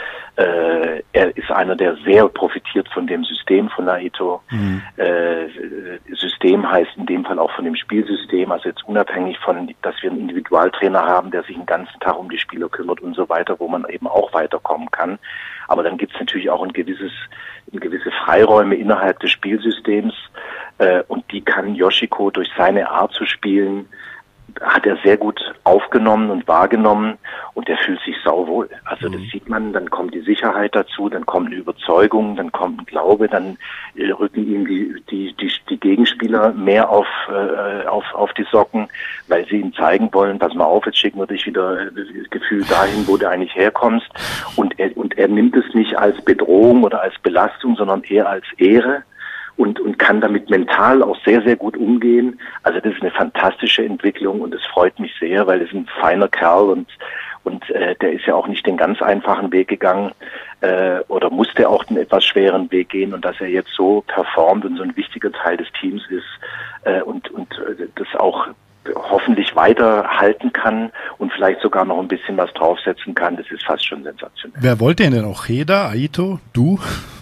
Äh, er ist einer, der sehr profitiert von dem System von Naito. Mhm. Äh, System heißt in dem Fall auch von dem Spielsystem, also jetzt unabhängig von, dass wir einen Individualtrainer haben, der sich den ganzen Tag um die Spieler kümmert und so weiter, wo man eben auch weiterkommen kann. Aber dann gibt es natürlich auch ein gewisses, ein gewisse Freiräume innerhalb des Spielsystems äh, und die kann Yoshiko durch seine Art zu spielen, hat er sehr gut aufgenommen und wahrgenommen und er fühlt sich sauwohl. Also das sieht man, dann kommt die Sicherheit dazu, dann kommt eine Überzeugung, dann kommt ein Glaube, dann äh, rücken ihm die, die, die, die Gegenspieler mehr auf, äh, auf, auf die Socken, weil sie ihm zeigen wollen, pass mal auf, jetzt schicken wir dich wieder äh, Gefühl dahin, wo du eigentlich herkommst und er, und er nimmt es nicht als Bedrohung oder als Belastung, sondern eher als Ehre. Und, und kann damit mental auch sehr, sehr gut umgehen. Also das ist eine fantastische Entwicklung und es freut mich sehr, weil er ist ein feiner Kerl und, und äh, der ist ja auch nicht den ganz einfachen Weg gegangen äh, oder musste auch den etwas schweren Weg gehen und dass er jetzt so performt und so ein wichtiger Teil des Teams ist äh, und, und äh, das auch hoffentlich weiterhalten kann und vielleicht sogar noch ein bisschen was draufsetzen kann, das ist fast schon sensationell. Wer wollte ihn denn auch? Heda, Aito, du?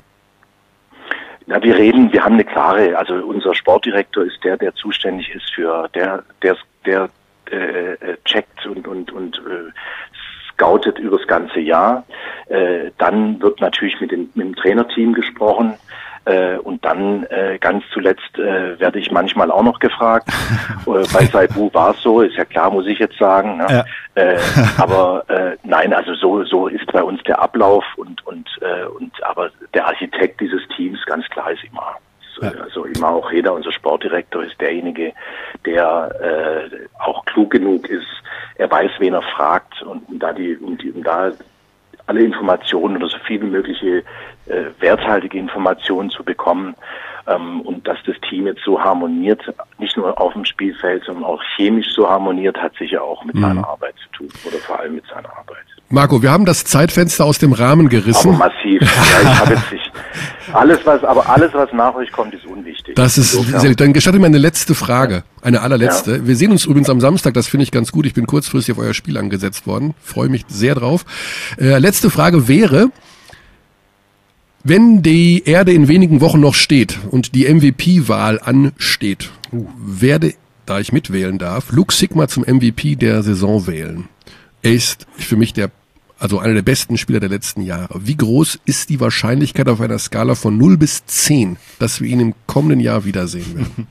Na, wir reden, wir haben eine klare, also unser Sportdirektor ist der, der zuständig ist für, der, der, der äh, checkt und und und äh, scoutet übers ganze Jahr. Äh, dann wird natürlich mit dem, mit dem Trainerteam gesprochen. Äh, und dann äh, ganz zuletzt äh, werde ich manchmal auch noch gefragt. äh, bei Saibu war es so, ist ja klar, muss ich jetzt sagen. Ne? Ja. Äh, aber äh, nein, also so so ist bei uns der Ablauf und und äh, und aber der Architekt dieses Teams ganz klar ist immer. Ja. Also immer auch Heda, unser Sportdirektor, ist derjenige, der äh, auch klug genug ist. Er weiß, wen er fragt und da die um, die, um da alle Informationen oder so viele mögliche äh, werthaltige Informationen zu bekommen ähm, und dass das Team jetzt so harmoniert, nicht nur auf dem Spielfeld, sondern auch chemisch so harmoniert, hat sicher auch mit mhm. seiner Arbeit zu tun oder vor allem mit seiner Arbeit. Marco, wir haben das Zeitfenster aus dem Rahmen gerissen. Aber massiv. Ja, ich habe jetzt nicht alles, was, aber alles, was nach euch kommt, ist unwichtig. Das ist sehr, dann gestatte mir eine letzte Frage, eine allerletzte. Ja. Wir sehen uns übrigens am Samstag, das finde ich ganz gut. Ich bin kurzfristig auf euer Spiel angesetzt worden. Freue mich sehr drauf. Äh, letzte Frage wäre, Wenn die Erde in wenigen Wochen noch steht und die M V P-Wahl ansteht, uh. werde, da ich mitwählen darf, Luke Sigma zum M V P der Saison wählen. Er ist für mich der, also einer der besten Spieler der letzten Jahre. Wie groß ist die Wahrscheinlichkeit auf einer Skala von null bis zehn, dass wir ihn im kommenden Jahr wiedersehen werden?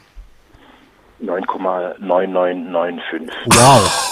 neun Komma neun neun neun fünf. Wow.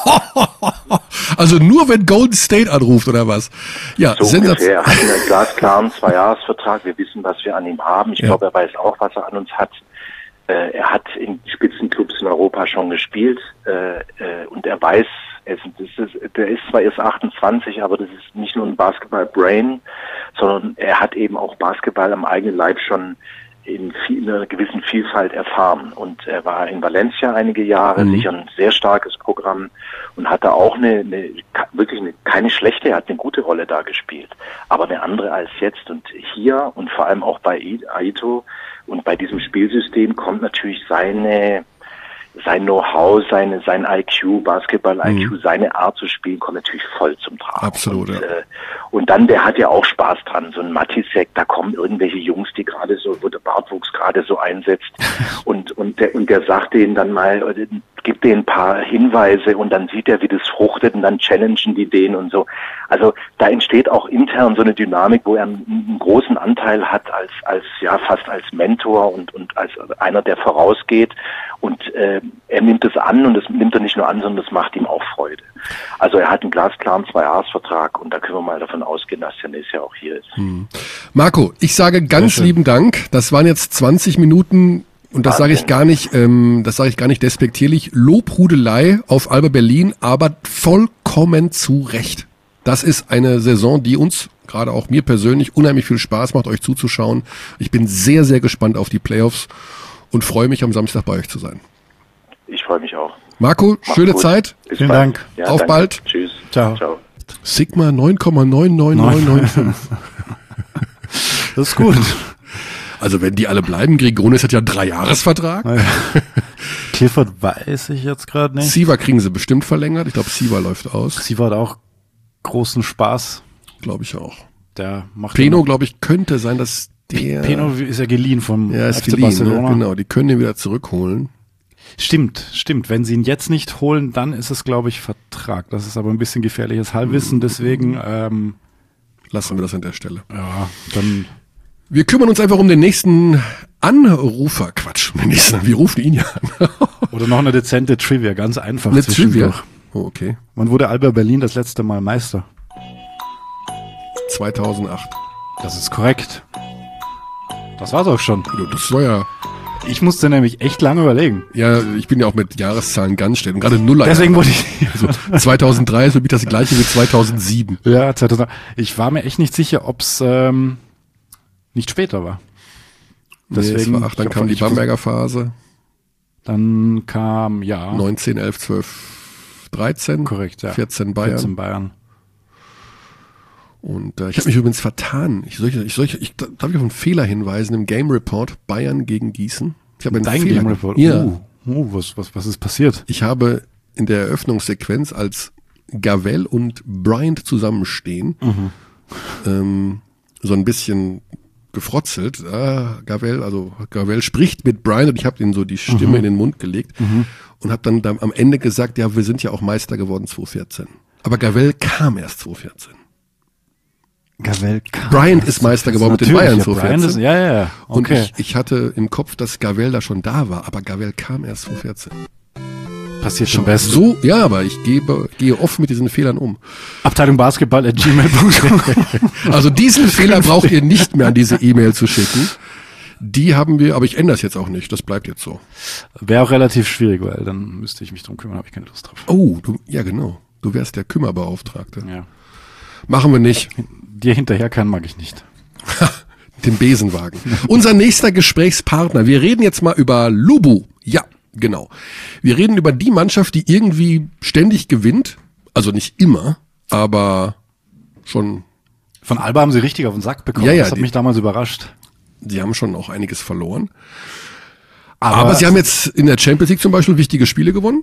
Also nur wenn Golden State anruft oder was? Ja, so ungefähr. Er hat einen glasklaren Zweijahresvertrag. Wir wissen, was wir an ihm haben. Ich ja. glaube, er weiß auch, was er an uns hat. Äh, er hat in Spitzenclubs in Europa schon gespielt äh, äh, und er weiß, er ist, das ist, der ist zwar erst achtundzwanzig, aber das ist nicht nur ein Basketball-Brain, sondern er hat eben auch Basketball am eigenen Leib schon in, viel, in einer gewissen Vielfalt erfahren. Und er war in Valencia einige Jahre, mhm. sicher ein sehr starkes Programm und hat da auch eine, eine wirklich eine, keine schlechte, er hat eine gute Rolle da gespielt, aber eine andere als jetzt. Und hier und vor allem auch bei Aito und bei diesem Spielsystem kommt natürlich seine sein Know-how, seine, sein I Q, Basketball-I Q, mhm. seine Art zu spielen, kommt natürlich voll zum Tragen. Absolut, und, ja. äh, und dann, der hat ja auch Spaß dran, so ein Matisek, da kommen irgendwelche Jungs, die gerade so, wo der Bartwuchs gerade so einsetzt und, und der, und der sagt denen dann mal, oder, gibt denen ein paar Hinweise und dann sieht er, wie das fruchtet und dann challengen die den und so. Also da entsteht auch intern so eine Dynamik, wo er einen, einen großen Anteil hat als, als, ja, fast als Mentor und, und als einer, der vorausgeht. Und äh, er nimmt es an und das nimmt er nicht nur an, sondern das macht ihm auch Freude. Also er hat einen glasklaren Zweijahresvertrag und da können wir mal davon ausgehen, dass er nächstes Jahr auch hier ist. Hm. Marco, ich sage ganz lieben Dank. Das waren jetzt zwanzig Minuten und das sage ich gar nicht, ähm, das sage ich gar nicht despektierlich. Lobhudelei auf Alba Berlin, aber vollkommen zu Recht. Das ist eine Saison, die uns, gerade auch mir persönlich, unheimlich viel Spaß macht, euch zuzuschauen. Ich bin sehr, sehr gespannt auf die Playoffs und freue mich, am Samstag bei euch zu sein. Ich freue mich auch. Marco, Macht's schöne gut. Zeit. Bis Vielen bald. Dank. Ja, auf danke. bald. Tschüss. Ciao. Ciao. Sigma neun Komma neun neun neun neun fünf. Das ist gut. Also wenn die alle bleiben, Grigonis hat ja einen Dreijahresvertrag. Ja. Clifford weiß ich jetzt gerade nicht. Siva kriegen sie bestimmt verlängert. Ich glaube, Siva läuft aus. Siva hat auch großen Spaß. Glaube ich auch. Der macht Peno, glaube ich, könnte sein, dass der... Peno ist ja geliehen vom ja, ist F C geliehen, Barcelona. Ne? Genau, die können ihn wieder zurückholen. Stimmt, stimmt. Wenn sie ihn jetzt nicht holen, dann ist es, glaube ich, Vertrag. Das ist aber ein bisschen gefährliches Halbwissen, deswegen ähm, lassen wir das an der Stelle. Ja, dann... Wir kümmern uns einfach um den nächsten Anrufer. Quatsch, den nächsten, wir rufen ihn ja an. Oder noch eine dezente Trivia, ganz einfach. Eine Trivia? Oh, okay. Wann wurde Alba Berlin das letzte Mal Meister? zweitausendacht. Das ist korrekt. Das war's auch schon. Das war ja... Ich musste nämlich echt lange überlegen. Ja, ich bin ja auch mit Jahreszahlen ganz schnell. Und gerade Nuller. Deswegen wurde ich... Also zweitausenddrei ist für mich das gleiche wie zweitausendsieben. Ja, zweitausend. Ich war mir echt nicht sicher, ob's ähm, nicht später war. Deswegen, nee, war, ach, dann kam die Bamberger Phase. Dann kam, ja. neunzehn, elf, zwölf, dreizehn. Korrekt, ja. vierzehn Bayern. vierzehn Bayern. Und äh, ich habe mich übrigens vertan. Ich solche, ich solche, ich darf ich auf einen Fehler hinweisen im Game Report Bayern gegen Gießen. Ich habe einen Dein Fehler. Game Report. Ja. Uh, uh, was, was, was ist passiert? Ich habe in der Eröffnungssequenz, als Gavel und Bryant zusammenstehen, mhm. ähm, so ein bisschen gefrotzelt. Ah, Gavel, also Gavel spricht mit Bryant und ich habe ihm so die Stimme mhm. in den Mund gelegt mhm. und habe dann, dann am Ende gesagt, ja, wir sind ja auch Meister geworden zweitausendvierzehn. Aber Gavel kam erst zweitausendvierzehn. Gavel kam. Bryant ist Meister geworden mit den Bayern zweitausendvierzehn. Ja, ja, ja. Okay. Und ich, ich hatte im Kopf, dass Gavel da schon da war, aber Gavel kam erst zweitausendvierzehn. Passiert schon besten. So, ja, aber ich gebe, gehe offen mit diesen Fehlern um. Abteilung Basketball at gmail punkt com. Also diesen Fehler braucht ihr nicht mehr an diese E-Mail zu schicken. Die haben wir, aber ich ändere es jetzt auch nicht. Das bleibt jetzt so. Wäre auch relativ schwierig, weil dann müsste ich mich drum kümmern, habe ich keine Lust drauf. Oh, du, ja genau. Du wärst der Kümmerbeauftragte. Ja. Machen wir nicht. Dir hinterher kann, mag ich nicht. Den Besenwagen. Unser nächster Gesprächspartner. Wir reden jetzt mal über Lubu. Ja, genau. Wir reden über die Mannschaft, die irgendwie ständig gewinnt. Also nicht immer, aber schon. Von Alba haben sie richtig auf den Sack bekommen. Ja, ja, das hat die, mich damals überrascht. Sie haben schon auch einiges verloren. Aber, aber sie haben jetzt in der Champions League zum Beispiel wichtige Spiele gewonnen.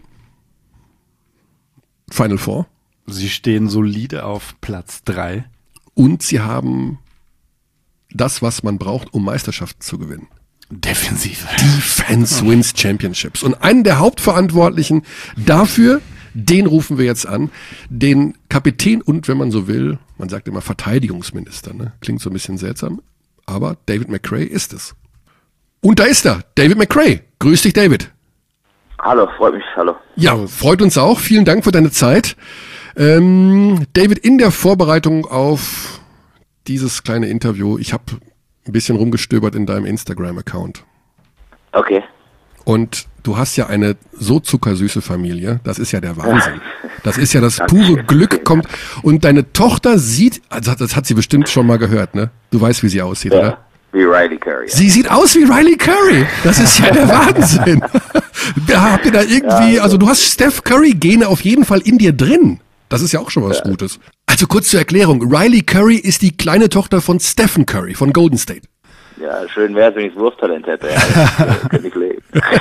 Final Four. Sie stehen solide auf Platz drei. Und sie haben das, was man braucht, um Meisterschaften zu gewinnen. Defensive. Defense wins Championships. Und einen der Hauptverantwortlichen dafür, den rufen wir jetzt an, den Kapitän und, wenn man so will, man sagt immer Verteidigungsminister, ne? Klingt so ein bisschen seltsam, aber David McRae ist es. Und da ist er, David McRae. Grüß dich, David. Hallo, freut mich, hallo. Ja, freut uns auch. Vielen Dank für deine Zeit. Ähm, David, in der Vorbereitung auf dieses kleine Interview, ich habe ein bisschen rumgestöbert in deinem Instagram-Account. Okay. Und du hast ja eine so zuckersüße Familie, das ist ja der Wahnsinn. Das ist ja das pure Glück kommt. Und deine Tochter sieht, also das hat sie bestimmt schon mal gehört, ne? Du weißt, wie sie aussieht, Ja, oder? wie Riley Curry. Ja. Sie sieht aus wie Riley Curry. Das ist ja der Wahnsinn. Habt ihr da irgendwie, also du hast Steph Curry-Gene auf jeden Fall in dir drin. Das ist ja auch schon was Ja. Gutes. Also kurz zur Erklärung. Riley Curry ist die kleine Tochter von Stephen Curry von Golden State. Ja, schön wäre es, wenn ich das Wurftalent hätte. Ja, das äh, könnte ich leben.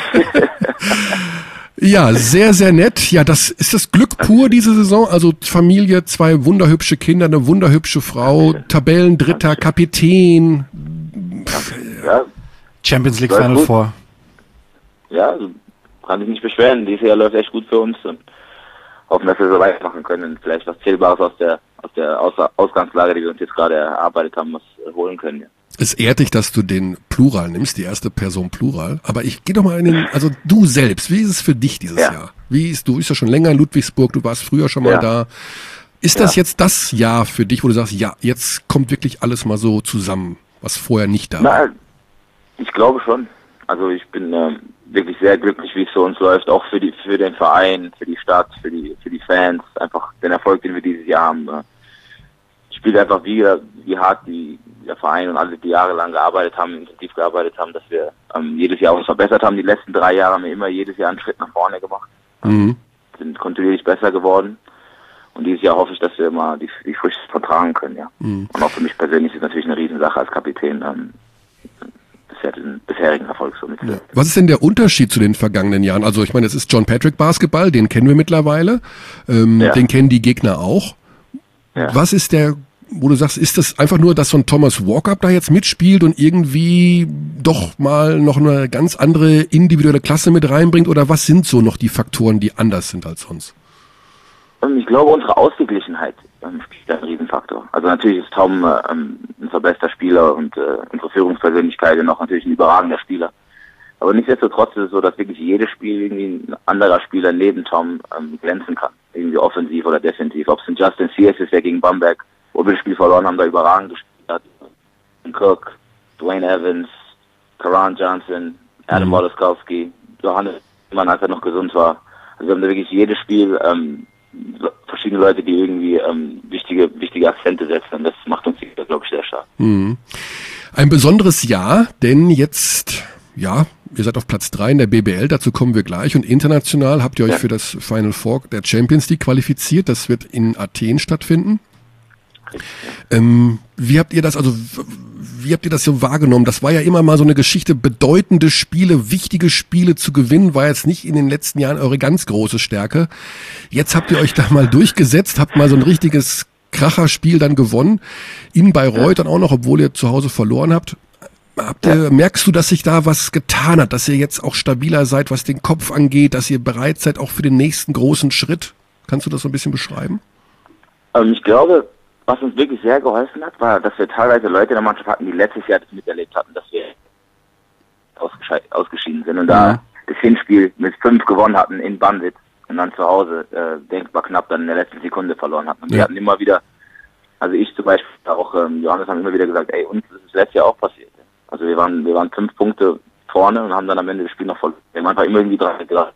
Ja, sehr, sehr nett. Ja, das ist das Glück pur diese Saison. Also Familie, zwei wunderhübsche Kinder, eine wunderhübsche Frau, Tabellendritter, Kapitän. ja, Champions League Läuft Final gut. Four. ja, also kann ich nicht beschweren. Dieses Jahr läuft echt gut für uns und hoffen, dass wir so weitermachen können und vielleicht was Zählbares aus der aus der aus Ausgangslage, die wir uns jetzt gerade erarbeitet haben, was holen können. Ja. Es ehrt dich, dass du den Plural nimmst, die erste Person Plural. Aber ich gehe doch mal in den, also du selbst, wie ist es für dich dieses Ja. Jahr? Wie ist, du bist ja schon länger in Ludwigsburg, du warst früher schon mal Ja. da. Ist das Ja. jetzt das Jahr für dich, wo du sagst, ja, jetzt kommt wirklich alles mal so zusammen, was vorher nicht da war? Na, ich glaube schon. Also ich bin ähm, wirklich sehr glücklich, wie es für uns läuft, auch für die für den Verein, für die Stadt, für die für die Fans, einfach den Erfolg, den wir dieses Jahr haben. Äh, spielt einfach wie wie hart die der Verein und alle, die jahrelang gearbeitet haben, intensiv gearbeitet haben, dass wir ähm, jedes Jahr uns verbessert haben. Die letzten drei Jahre haben wir immer jedes Jahr einen Schritt nach vorne gemacht, Mhm. sind kontinuierlich besser geworden. Und dieses Jahr hoffe ich, dass wir mal die, die Früchte vertragen können, ja. Mhm. Und auch für mich persönlich ist es natürlich eine Riesensache als Kapitän, ähm, bisher den bisherigen Erfolg so mitzunehmen. Was ist denn der Unterschied zu den vergangenen Jahren? Also ich meine, es ist John Patrick Basketball, den kennen wir mittlerweile, ähm, Ja. den kennen die Gegner auch. Ja. Was ist der, wo du sagst, ist das einfach nur, dass so ein Thomas Walkup da jetzt mitspielt und irgendwie doch mal noch eine ganz andere individuelle Klasse mit reinbringt? Oder was sind so noch die Faktoren, die anders sind als sonst? Und ich glaube, unsere Ausgeglichenheit ähm, spielt einen Riesenfaktor. Also natürlich ist Tom äh, ähm, unser bester Spieler und äh, unsere Führungspersönlichkeit noch natürlich ein überragender Spieler. Aber nichtsdestotrotz ist es so, dass wirklich jedes Spiel irgendwie ein anderer Spieler neben Tom ähm, glänzen kann. Irgendwie offensiv oder defensiv. Ob es ein Justin Sears ist, der gegen Bamberg, wo wir das Spiel verloren haben, da überragend gespielt hat. Cook, Dwayne Evans, Karan Johnson, Adam Mhm. Woloskowski, Johannes Mann, als er noch gesund war. Also wir haben da wirklich jedes Spiel ähm, so- verschiedene Leute, die irgendwie ähm, wichtige wichtige Akzente setzen. Und das macht uns, glaube ich, sehr stark. Mhm. Ein besonderes Jahr, denn jetzt, ja, ihr seid auf Platz drei in der B B L, dazu kommen wir gleich. Und international habt ihr euch Ja. für das Final Four der Champions League qualifiziert. Das wird in Athen stattfinden. Ähm, wie habt ihr das, also w- wie habt ihr das so wahrgenommen? Das war ja immer mal so eine Geschichte, bedeutende Spiele, wichtige Spiele zu gewinnen, war jetzt nicht in den letzten Jahren eure ganz große Stärke. Jetzt habt ihr euch da mal durchgesetzt, habt mal so ein richtiges Kracherspiel dann gewonnen, in Bayreuth dann auch noch, obwohl ihr zu Hause verloren habt. Habt ihr, merkst du, dass sich da was getan hat, dass ihr jetzt auch stabiler seid, was den Kopf angeht, dass ihr bereit seid auch für den nächsten großen Schritt? Kannst du das so ein bisschen beschreiben? Ähm, ich glaube, was uns wirklich sehr geholfen hat, war, dass wir teilweise Leute in der Mannschaft hatten, die letztes Jahr das miterlebt hatten, dass wir ausgesche- ausgeschieden sind und da das Hinspiel mit fünf gewonnen hatten in Bandit und dann zu Hause äh, denkbar knapp dann in der letzten Sekunde verloren hatten. Und wir Ja. hatten immer wieder, also ich zum Beispiel, auch ähm, Johannes haben immer wieder gesagt, ey, uns ist das letztes Jahr auch passiert. Also wir waren, wir waren fünf Punkte vorne und haben dann am Ende das Spiel noch verloren. Wir haben einfach immer irgendwie drei, drei.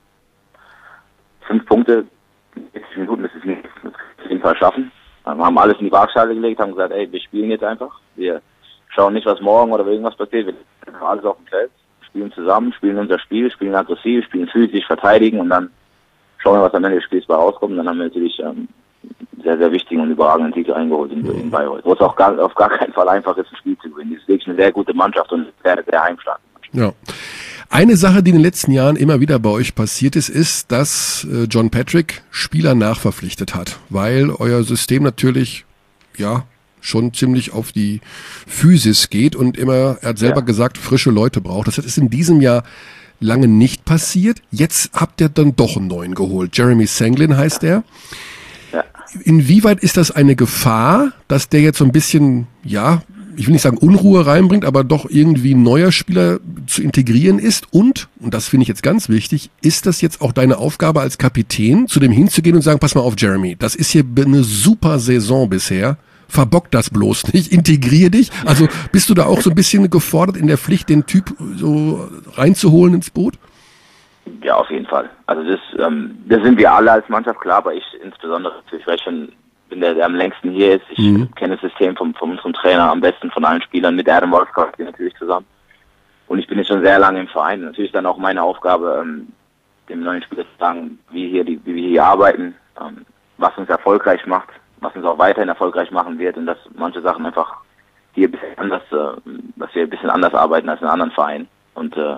Fünf Punkte, sechzig Minuten, das ist nicht, das können wir auf jeden Fall schaffen. Wir haben alles in die Waagschale gelegt, haben gesagt, ey, wir spielen jetzt einfach. Wir schauen nicht, was morgen oder irgendwas passiert. Wir legen alles auf dem Feld, spielen zusammen, spielen unser Spiel, spielen aggressiv, spielen physisch, verteidigen und dann schauen wir, was am Ende des Spiels bei rauskommt. Und dann haben wir natürlich ähm, sehr, sehr wichtigen und überragenden Titel eingeholt in, in Bayreuth. Wo es auch gar, auf gar keinen Fall einfach ist, ein Spiel zu gewinnen. Das ist wirklich eine sehr gute Mannschaft und sehr, sehr heimstarke Mannschaft. Ja. Eine Sache, die in den letzten Jahren immer wieder bei euch passiert ist, ist, dass äh, John Patrick Spieler nachverpflichtet hat, weil euer System natürlich, ja, schon ziemlich auf die Physis geht und immer, er hat selber ja. gesagt, frische Leute braucht. Das ist in diesem Jahr lange nicht passiert. Jetzt habt ihr dann doch einen neuen geholt. Jeremy Senglin heißt er. Ja. Inwieweit ist das eine Gefahr, dass der jetzt so ein bisschen, ja, ich will nicht sagen Unruhe reinbringt, aber doch irgendwie ein neuer Spieler zu integrieren ist? Und, und das finde ich jetzt ganz wichtig, ist das jetzt auch deine Aufgabe als Kapitän, zu dem hinzugehen und sagen, pass mal auf, Jeremy, das ist hier eine super Saison bisher, verbock das bloß nicht, integrier dich. Also bist du da auch so ein bisschen gefordert, in der Pflicht, den Typ so reinzuholen ins Boot? Ja, auf jeden Fall. Also das, ähm, das sind wir alle als Mannschaft, klar, aber ich insbesondere, ich weiß schon, bin der, der am längsten hier ist. Ich mhm. kenne das System vom, von unserem Trainer am besten, von allen Spielern, mit Adam Wolfsgott natürlich zusammen. Und ich bin jetzt schon sehr lange im Verein. Natürlich ist dann auch meine Aufgabe, ähm, dem neuen Spieler zu sagen, wie, hier die, wie wir hier arbeiten, ähm, was uns erfolgreich macht, was uns auch weiterhin erfolgreich machen wird und dass manche Sachen einfach hier ein bisschen anders, äh, dass wir ein bisschen anders arbeiten als in anderen Vereinen. Und äh,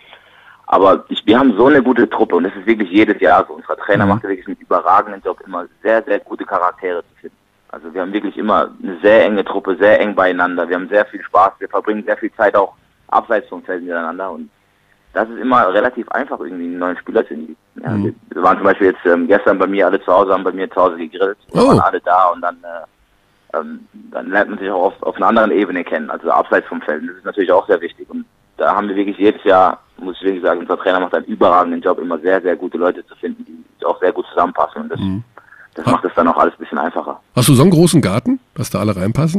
aber ich, wir haben so eine gute Truppe und das ist wirklich jedes Jahr so. Unser Trainer mhm. macht wirklich einen überragenden Job, immer sehr, sehr gute Charaktere zu finden. Also wir haben wirklich immer eine sehr enge Truppe, sehr eng beieinander. Wir haben sehr viel Spaß, wir verbringen sehr viel Zeit auch abseits vom Feld miteinander und das ist immer relativ einfach, irgendwie einen neuen Spieler zu finden. Ja, mhm. Wir waren zum Beispiel jetzt ähm, gestern bei mir alle zu Hause, haben bei mir zu Hause gegrillt, wir oh. waren alle da und dann äh, ähm, dann lernt man sich auch auf, auf einer anderen Ebene kennen, also abseits vom Feld. Das ist natürlich auch sehr wichtig und da haben wir wirklich jedes Jahr, muss ich wirklich sagen, unser Trainer macht einen überragenden Job, immer sehr, sehr gute Leute zu finden, die auch sehr gut zusammenpassen und das, mhm. das macht es dann auch alles ein bisschen einfacher. Hast du so einen großen Garten, dass da alle reinpassen?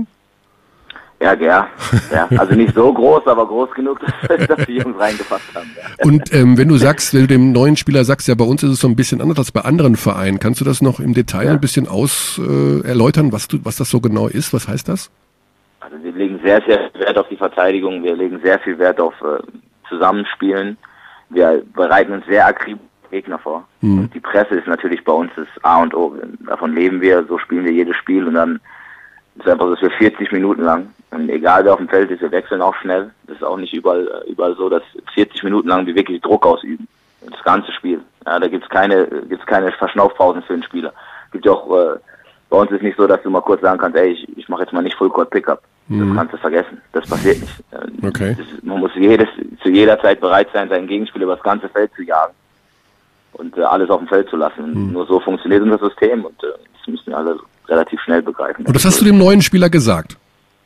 Ja, ja, ja. Also nicht so groß, aber groß genug, dass die Jungs reingepasst haben. Ja. Und ähm, wenn du sagst, wenn du dem neuen Spieler sagst, ja, bei uns ist es so ein bisschen anders als bei anderen Vereinen, kannst du das noch im Detail ja. ein bisschen aus äh, erläutern, was du, was das so genau ist? Was heißt das? Also wir legen sehr, sehr viel Wert auf die Verteidigung, wir legen sehr viel Wert auf äh, Zusammenspielen. Wir bereiten uns sehr akribisch Gegner vor. Mhm. Und die Presse ist natürlich bei uns das A und O. Davon leben wir, so spielen wir jedes Spiel und dann ist es einfach so, dass wir vierzig Minuten lang, und egal wer auf dem Feld ist, wir wechseln auch schnell. Das ist auch nicht überall überall so, dass vierzig Minuten lang wir wirklich Druck ausüben. Das ganze Spiel. Ja, da gibt's keine gibt's keine Verschnaufpausen für den Spieler. Gibt ja auch äh, bei uns ist nicht so, dass du mal kurz sagen kannst, ey, ich, ich mache jetzt mal nicht Full-Court Pickup. Mhm. Das kannst du vergessen. Das passiert nicht. Okay. Das, man muss jedes, zu jeder Zeit bereit sein, seinen Gegenspieler über das ganze Feld zu jagen und äh, alles auf dem Feld zu lassen. Mhm. Nur so funktioniert unser System und äh, das müssen wir alle relativ schnell begreifen. Und das hast du dem neuen Spieler gesagt?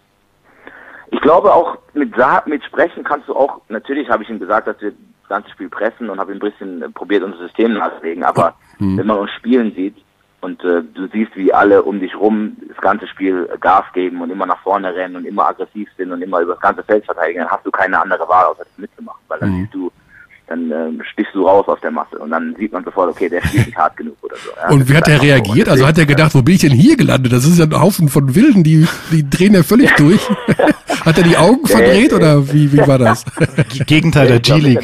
Ich glaube auch, mit Sa mit Sprechen kannst du auch, natürlich habe ich ihm gesagt, dass wir das ganze Spiel pressen und habe ein bisschen äh, probiert, unser System nachzulegen, aber mhm. wenn man uns spielen sieht und äh, du siehst, wie alle um dich rum das ganze Spiel äh, Gas geben und immer nach vorne rennen und immer aggressiv sind und immer über das ganze Feld verteidigen, dann hast du keine andere Wahl, außer das mitzumachen, weil dann mhm. siehst du, dann äh, stichst du raus aus der Masse und dann sieht man sofort, okay, der spielt nicht hart genug oder so. Ja, und wie hat der reagiert? So. Also hat er gedacht, wo bin ich denn hier gelandet? Das ist ja ein Haufen von Wilden, die, die drehen ja völlig durch. Hat er die Augen verdreht oder wie, wie war das? Gegenteil der G-League.